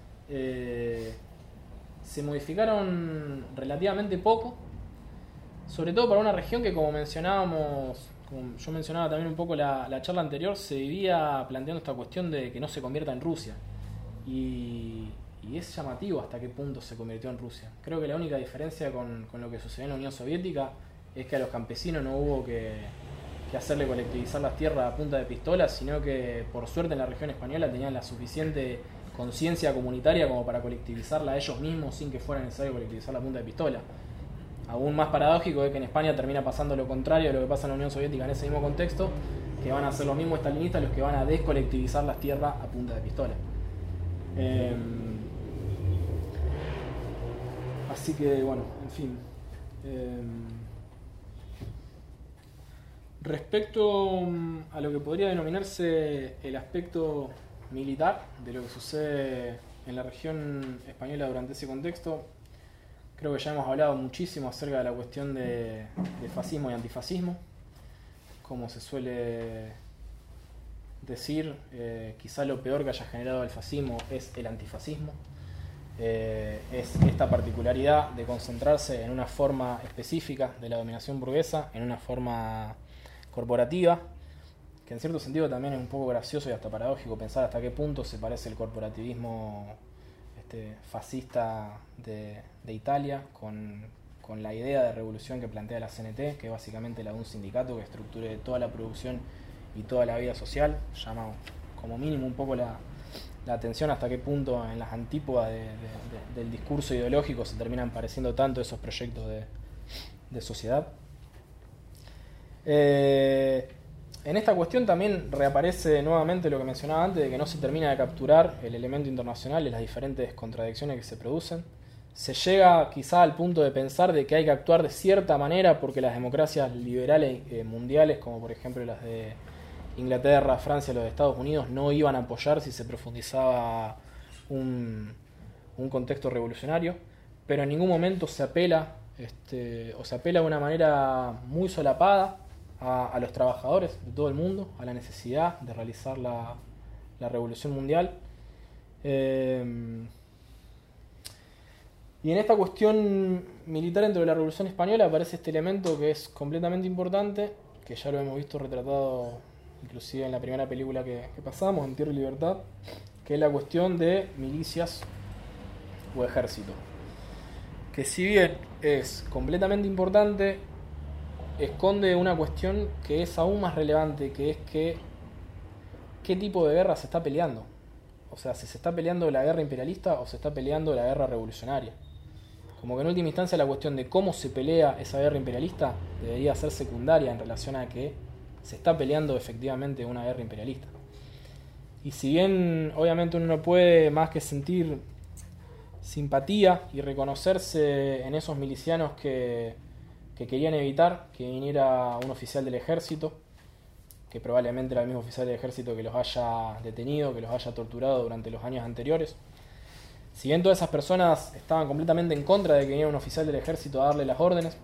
se modificaron relativamente poco, sobre todo para una región que, como mencionábamos, como yo mencionaba también un poco la charla anterior, se vivía planteando esta cuestión de que no se convierta en Rusia. Y es llamativo hasta qué punto se convirtió en Rusia. Creo que la única diferencia con lo que sucedió en la Unión Soviética es que a los campesinos no hubo que hacerle colectivizar las tierras a punta de pistola, sino que por suerte en la región española tenían la suficiente conciencia comunitaria como para colectivizarla a ellos mismos sin que fuera necesario colectivizar la punta de pistola. Aún más paradójico es que en España termina pasando lo contrario de lo que pasa en la Unión Soviética en ese mismo contexto, que van a hacer los mismos estalinistas los que van a descolectivizar las tierras a punta de pistola. Así que bueno, en fin. Respecto a lo que podría denominarse el aspecto militar de lo que sucede en la región española durante ese contexto, creo que ya hemos hablado muchísimo acerca de la cuestión de fascismo y antifascismo. Como se suele decir, quizá lo peor que haya generado el fascismo es el antifascismo. Es esta particularidad de concentrarse en una forma específica de la dominación burguesa, en una forma corporativa, que en cierto sentido también es un poco gracioso y hasta paradójico pensar hasta qué punto se parece el corporativismo fascista de Italia con la idea de revolución que plantea la CNT, que es básicamente la de un sindicato que estructure toda la producción y toda la vida social. Llama como mínimo un poco la atención hasta qué punto en las antípodas del discurso ideológico se terminan pareciendo tanto esos proyectos de sociedad. En esta cuestión también reaparece nuevamente lo que mencionaba antes, de que no se termina de capturar el elemento internacional y las diferentes contradicciones que se producen. Se llega quizá al punto de pensar de que hay que actuar de cierta manera porque las democracias liberales mundiales, como por ejemplo las de Inglaterra, Francia, los de Estados Unidos, no iban a apoyar si se profundizaba un contexto revolucionario, pero en ningún momento se apela o se apela de una manera muy solapada a los trabajadores de todo el mundo, a la necesidad de realizar la revolución mundial. Y en esta cuestión militar dentro de la Revolución Española aparece este elemento que es completamente importante, que ya lo hemos visto retratado inclusive en la primera película que pasamos, en Tierra y Libertad, que es la cuestión de milicias o ejército. Que si bien es completamente importante, esconde una cuestión que es aún más relevante, que es que qué tipo de guerra se está peleando. O sea, si se está peleando la guerra imperialista o se está peleando la guerra revolucionaria. Como que en última instancia la cuestión de cómo se pelea esa guerra imperialista debería ser secundaria en relación a que se está peleando efectivamente una guerra imperialista. Y si bien obviamente uno no puede más que sentir simpatía y reconocerse en esos milicianos que querían evitar que viniera un oficial del ejército, que probablemente era el mismo oficial del ejército que los haya detenido, que los haya torturado durante los años anteriores. Si bien todas esas personas estaban completamente en contra de que viniera un oficial del ejército a darle las órdenes,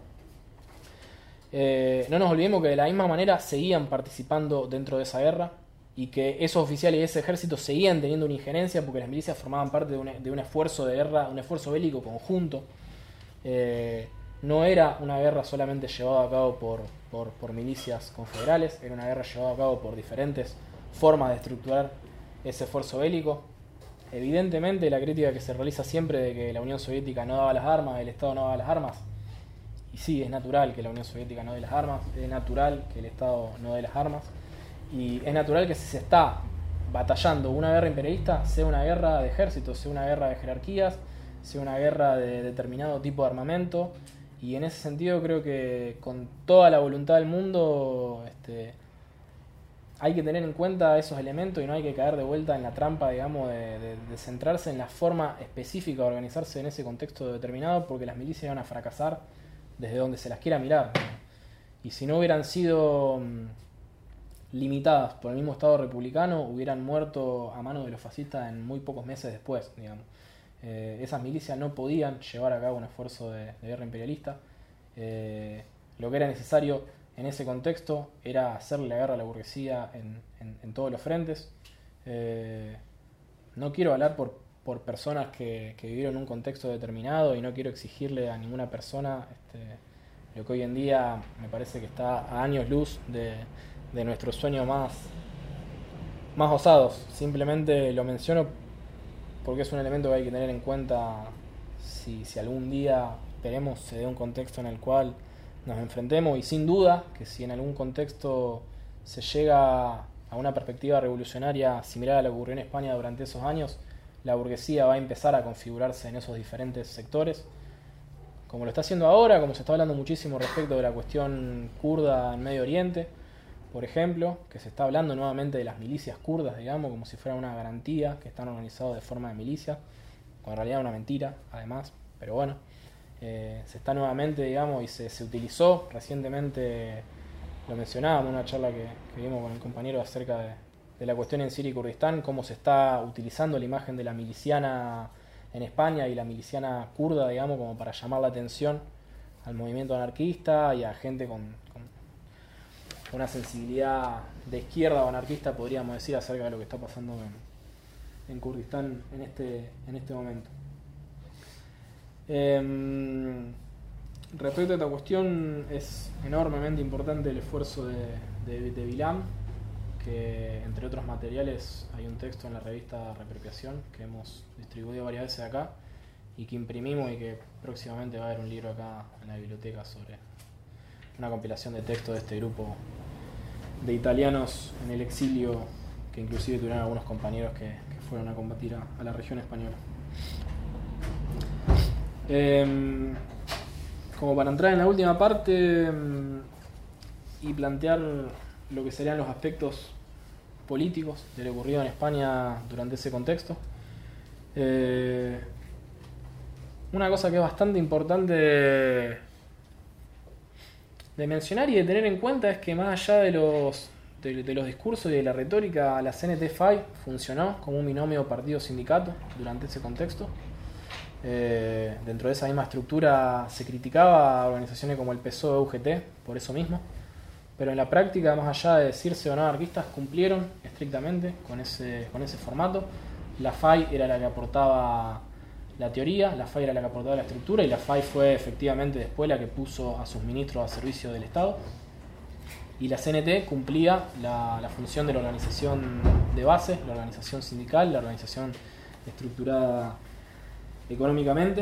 no nos olvidemos que de la misma manera seguían participando dentro de esa guerra y que esos oficiales y ese ejército seguían teniendo una injerencia porque las milicias formaban parte de un esfuerzo de guerra, un esfuerzo bélico conjunto. No era una guerra solamente llevada a cabo por milicias confederales, era una guerra llevada a cabo por diferentes formas de estructurar ese esfuerzo bélico. Evidentemente la crítica que se realiza siempre de que la Unión Soviética no daba las armas, el Estado no daba las armas, y sí, es natural que la Unión Soviética no dé las armas, es natural que el Estado no dé las armas, y es natural que si se está batallando una guerra imperialista, sea una guerra de ejércitos, sea una guerra de jerarquías, sea una guerra de determinado tipo de armamento, y en ese sentido creo que con toda la voluntad del mundo hay que tener en cuenta esos elementos y no hay que caer de vuelta en la trampa, digamos, de centrarse en la forma específica de organizarse en ese contexto determinado, porque las milicias van a fracasar desde donde se las quiera mirar. Y si no hubieran sido limitadas por el mismo Estado republicano, hubieran muerto a manos de los fascistas en muy pocos meses después, digamos. Esas milicias no podían llevar a cabo un esfuerzo de guerra imperialista. Lo que era necesario en ese contexto era hacerle la guerra a la burguesía en todos los frentes. No quiero hablar por personas que vivieron un contexto determinado y no quiero exigirle a ninguna persona lo que hoy en día me parece que está a años luz de nuestros sueños más osados. Simplemente lo menciono porque es un elemento que hay que tener en cuenta si algún día, esperemos, se dé un contexto en el cual nos enfrentemos, y sin duda que si en algún contexto se llega a una perspectiva revolucionaria similar a lo que ocurrió en España durante esos años, la burguesía va a empezar a configurarse en esos diferentes sectores, como lo está haciendo ahora, como se está hablando muchísimo respecto de la cuestión kurda en Medio Oriente, por ejemplo, que se está hablando nuevamente de las milicias kurdas, digamos, como si fuera una garantía, que están organizados de forma de milicia, cuando en realidad es una mentira, además, pero bueno. Se está nuevamente, digamos, y se utilizó recientemente, lo mencionábamos en una charla que vimos con el compañero acerca de la cuestión en Siria y Kurdistán, cómo se está utilizando la imagen de la miliciana en España y la miliciana kurda, digamos, como para llamar la atención al movimiento anarquista y a gente con una sensibilidad de izquierda o anarquista, podríamos decir, acerca de lo que está pasando en Kurdistán en este momento. Respecto a esta cuestión, es enormemente importante el esfuerzo de Vilam, que entre otros materiales hay un texto en la revista Repropiación que hemos distribuido varias veces acá y que imprimimos, y que próximamente va a haber un libro acá en la biblioteca sobre una compilación de textos de este grupo de italianos en el exilio, que inclusive tuvieron algunos compañeros que fueron a combatir a la región española. Como para entrar en la última parte y plantear lo que serían los aspectos políticos de lo ocurrido en España durante ese contexto, una cosa que es bastante importante de mencionar y de tener en cuenta es que más allá de los discursos y de la retórica, la CNT-FAI funcionó como un binomio partido-sindicato durante ese contexto. Dentro de esa misma estructura se criticaba a organizaciones como el PSOE-UGT por eso mismo, pero en la práctica, más allá de decirse o no anarquistas, cumplieron estrictamente con ese formato. La FAI era la que aportaba la teoría, la FAI era la que aportaba la estructura, y la FAI fue efectivamente después la que puso a sus ministros a servicio del Estado. Y la CNT cumplía la función de la organización de base, la organización sindical, la organización estructurada económicamente.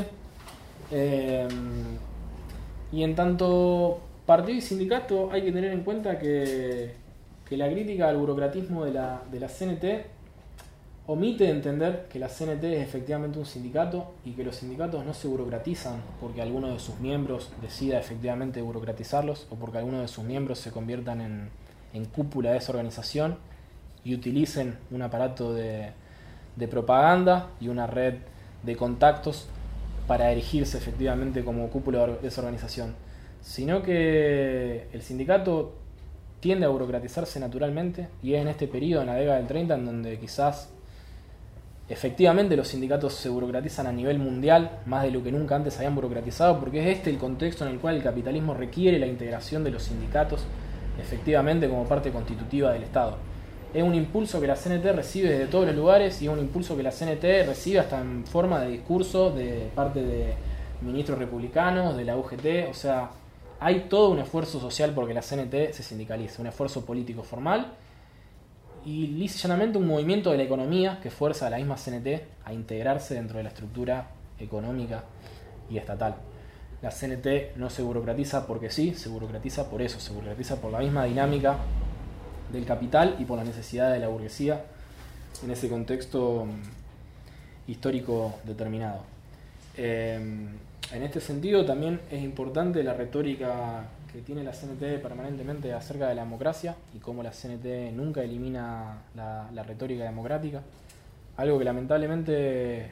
Y en tanto partido y sindicato hay que tener en cuenta que la crítica al burocratismo de la CNT omite entender que la CNT es efectivamente un sindicato y que los sindicatos no se burocratizan porque alguno de sus miembros decida efectivamente burocratizarlos o porque algunos de sus miembros se conviertan en cúpula de esa organización y utilicen un aparato de propaganda y una red de contactos para erigirse efectivamente como cúpula de esa organización, sino que el sindicato tiende a burocratizarse naturalmente, y es en este periodo, en la década del 30, en donde quizás efectivamente los sindicatos se burocratizan a nivel mundial, más de lo que nunca antes habían burocratizado, porque es este el contexto en el cual el capitalismo requiere la integración de los sindicatos efectivamente como parte constitutiva del Estado. Es un impulso que la CNT recibe desde todos los lugares, y es un impulso que la CNT recibe hasta en forma de discurso de parte de ministros republicanos, de la UGT. O sea, hay todo un esfuerzo social porque la CNT se sindicalice, un esfuerzo político formal y lisa y llanamente un movimiento de la economía que fuerza a la misma CNT a integrarse dentro de la estructura económica y estatal. La CNT no se burocratiza porque sí, se burocratiza por eso, se burocratiza por la misma dinámica del capital y por la necesidad de la burguesía en ese contexto histórico determinado. En este sentido también es importante la retórica que tiene la CNT permanentemente acerca de la democracia y cómo la CNT nunca elimina la retórica democrática, algo que lamentablemente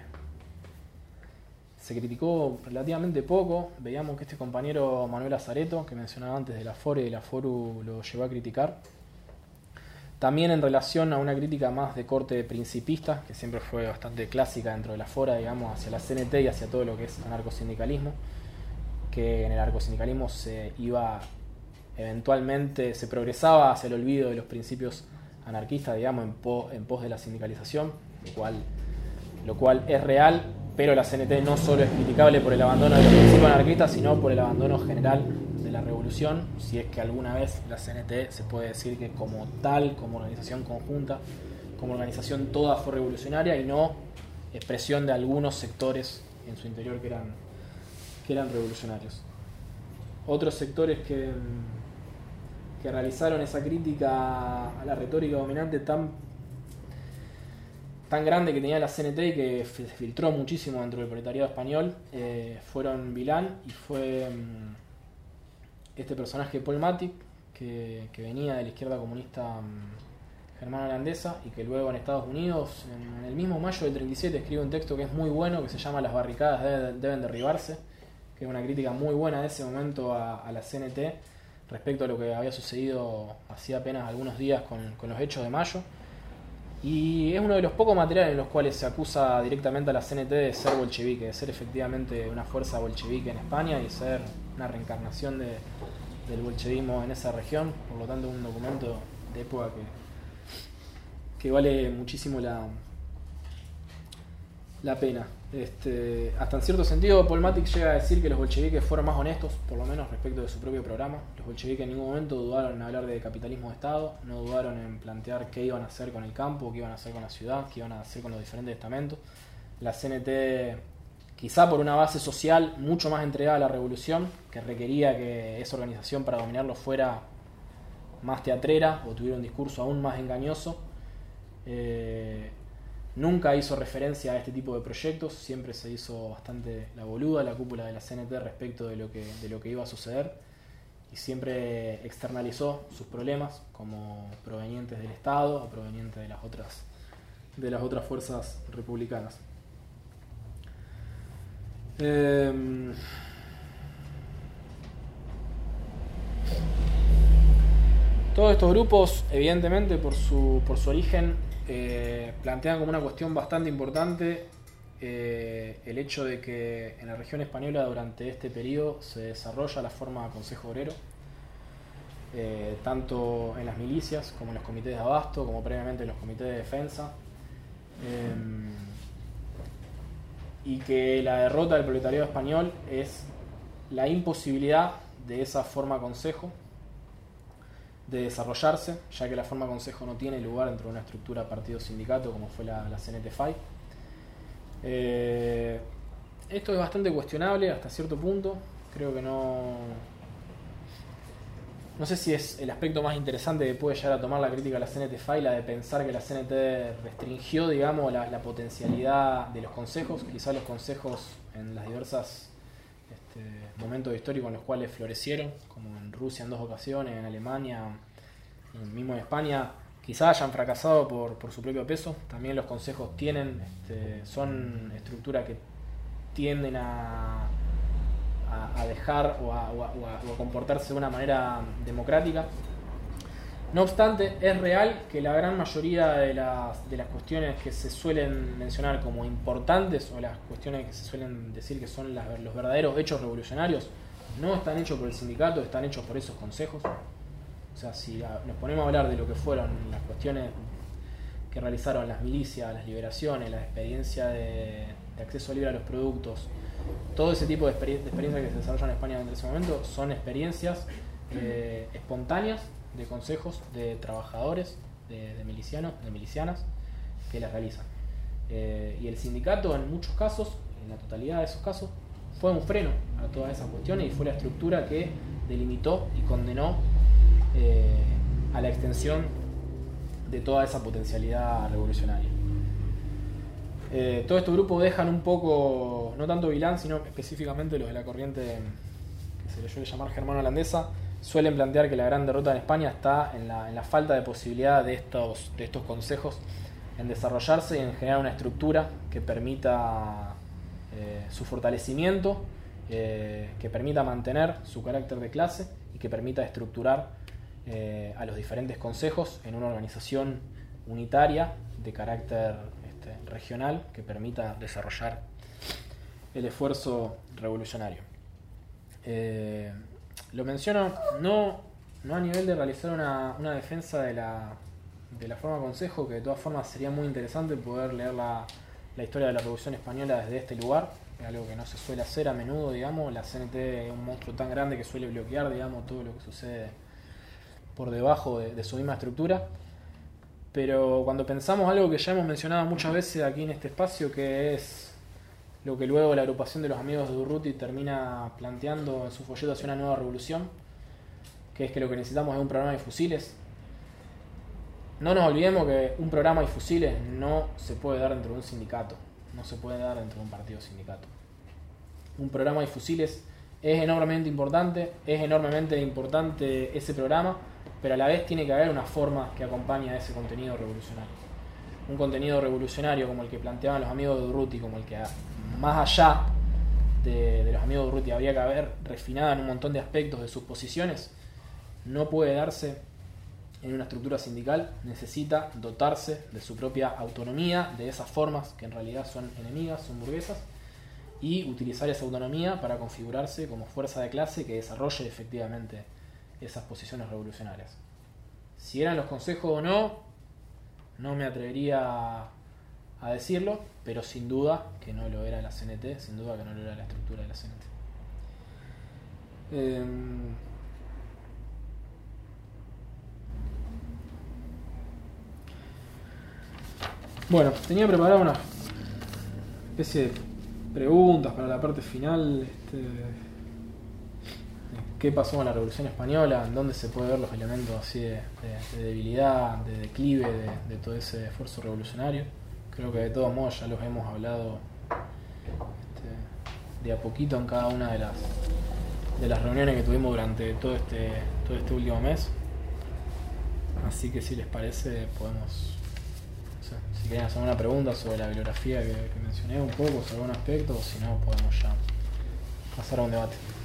se criticó relativamente poco. Veíamos que este compañero Manuel Azareto, que mencionaba antes de la FORE y de la FORU, lo llevó a criticar. También en relación a una crítica más de corte principista, que siempre fue bastante clásica dentro de la FORA, digamos, hacia la CNT y hacia todo lo que es anarcosindicalismo, que en el anarcosindicalismo se iba eventualmente, se progresaba hacia el olvido de los principios anarquistas, digamos, en pos de la sindicalización, lo cual es real, pero la CNT no solo es criticable por el abandono de los principios anarquistas, sino por el abandono general de la revolución, si es que alguna vez la CNT se puede decir que como tal, como organización conjunta, como organización toda fue revolucionaria y no expresión de algunos sectores en su interior que eran revolucionarios. Otros sectores que realizaron esa crítica a la retórica dominante tan grande que tenía la CNT y que se filtró muchísimo dentro del proletariado español, fueron Vilán y fue este personaje Paul Matic, que venía de la izquierda comunista germano-holandesa y que luego en Estados Unidos, en el mismo mayo del 37, escribe un texto que es muy bueno, que se llama Las barricadas deben derribarse, que es una crítica muy buena de ese momento a la CNT respecto a lo que había sucedido hacía apenas algunos días con los hechos de mayo. Y es uno de los pocos materiales en los cuales se acusa directamente a la CNT de ser bolchevique, de ser efectivamente una fuerza bolchevique en España y ser una reencarnación del bolchevismo en esa región. Por lo tanto, un documento de época que vale muchísimo la pena. Hasta en cierto sentido, Paul Matic llega a decir que los bolcheviques fueron más honestos, por lo menos respecto de su propio programa. Los bolcheviques en ningún momento dudaron en hablar de capitalismo de Estado, no dudaron en plantear qué iban a hacer con el campo, qué iban a hacer con la ciudad, qué iban a hacer con los diferentes estamentos. La CNT, quizá por una base social mucho más entregada a la revolución, que requería que esa organización para dominarlo fuera más teatrera o tuviera un discurso aún más engañoso, nunca hizo referencia a este tipo de proyectos, siempre se hizo bastante la boluda, la cúpula de la CNT respecto de lo que iba a suceder, y siempre externalizó sus problemas como provenientes del Estado o provenientes de las otras fuerzas republicanas. Todos estos grupos, evidentemente, por su origen, plantean como una cuestión bastante importante el hecho de que en la región española durante este periodo se desarrolla la forma Consejo Obrero. tanto en las milicias como en los comités de abasto, como previamente en los comités de defensa, y que la derrota del proletariado español es la imposibilidad de esa forma consejo de desarrollarse, ya que la forma consejo no tiene lugar dentro de una estructura partido-sindicato como fue la CNT-FAI. Esto es bastante cuestionable hasta cierto punto. Creo que no sé si es el aspecto más interesante que puede llegar a tomar la crítica a la CNT-FAI, la de pensar que la CNT restringió, digamos, la potencialidad de los consejos. Quizás los consejos en las diversas momentos históricos en los cuales florecieron, como en Rusia en 2 ocasiones, en Alemania, y mismo en España, quizás hayan fracasado por su propio peso. También los consejos son estructuras que tienden a dejar o a comportarse de una manera democrática. No obstante, es real que la gran mayoría de las cuestiones que se suelen mencionar como importantes, o las cuestiones que se suelen decir que son los verdaderos hechos revolucionarios, no están hechos por el sindicato, están hechos por esos consejos. O sea, si nos ponemos a hablar de lo que fueron las cuestiones que realizaron las milicias, las liberaciones, la experiencia de acceso libre a los productos, todo ese tipo de experiencias que se desarrollan en España en ese momento son experiencias espontáneas de consejos de trabajadores, de milicianos, de milicianas que las realizan. Y el sindicato en muchos casos, en la totalidad de esos casos, fue un freno a todas esas cuestiones y fue la estructura que delimitó y condenó a la extensión de toda esa potencialidad revolucionaria. Todos estos grupos dejan un poco, no tanto Vilan, sino específicamente los de la corriente que se le suele llamar germano-holandesa, suelen plantear que la gran derrota en España está en la falta de posibilidad de estos consejos en desarrollarse y en generar una estructura que permita su fortalecimiento, que permita mantener su carácter de clase y que permita estructurar a los diferentes consejos en una organización unitaria de carácter regional que permita desarrollar el esfuerzo revolucionario. Lo menciono no a nivel de realizar una defensa de la forma consejo, que de todas formas sería muy interesante poder leer la historia de la Revolución Española desde este lugar, es algo que no se suele hacer a menudo, digamos. La CNT es un monstruo tan grande que suele bloquear, digamos, todo lo que sucede por debajo de su misma estructura. Pero cuando pensamos algo que ya hemos mencionado muchas veces aquí en este espacio, que es lo que luego la agrupación de los amigos de Durruti termina planteando en su folleto hacia una nueva revolución, que es que lo que necesitamos es un programa de fusiles. No nos olvidemos que un programa de fusiles no se puede dar dentro de un sindicato, no se puede dar dentro de un partido sindicato. Un programa de fusiles es enormemente importante ese programa, pero a la vez tiene que haber una forma que acompañe a ese contenido revolucionario. Un contenido revolucionario como el que planteaban los amigos de Durruti, como el que más allá de los amigos de Durruti habría que haber refinado en un montón de aspectos de sus posiciones, no puede darse en una estructura sindical, necesita dotarse de su propia autonomía, de esas formas que en realidad son enemigas, son burguesas, y utilizar esa autonomía para configurarse como fuerza de clase que desarrolle efectivamente esas posiciones revolucionarias. Si eran los consejos o no me atrevería a decirlo, pero sin duda que no lo era la CNT, sin duda que no lo era la estructura de la CNT. Bueno, tenía preparada una especie de preguntas para la parte final. ¿Qué pasó con la Revolución Española? ¿En dónde se puede ver los elementos así de debilidad, de declive de todo ese esfuerzo revolucionario? Creo que de todos modos ya los hemos hablado de a poquito en cada una de las reuniones que tuvimos durante todo este último mes. Así que si les parece podemos, no sé, si quieren hacer una pregunta sobre la bibliografía que mencioné un poco, sobre algún aspecto, o si no podemos ya pasar a un debate.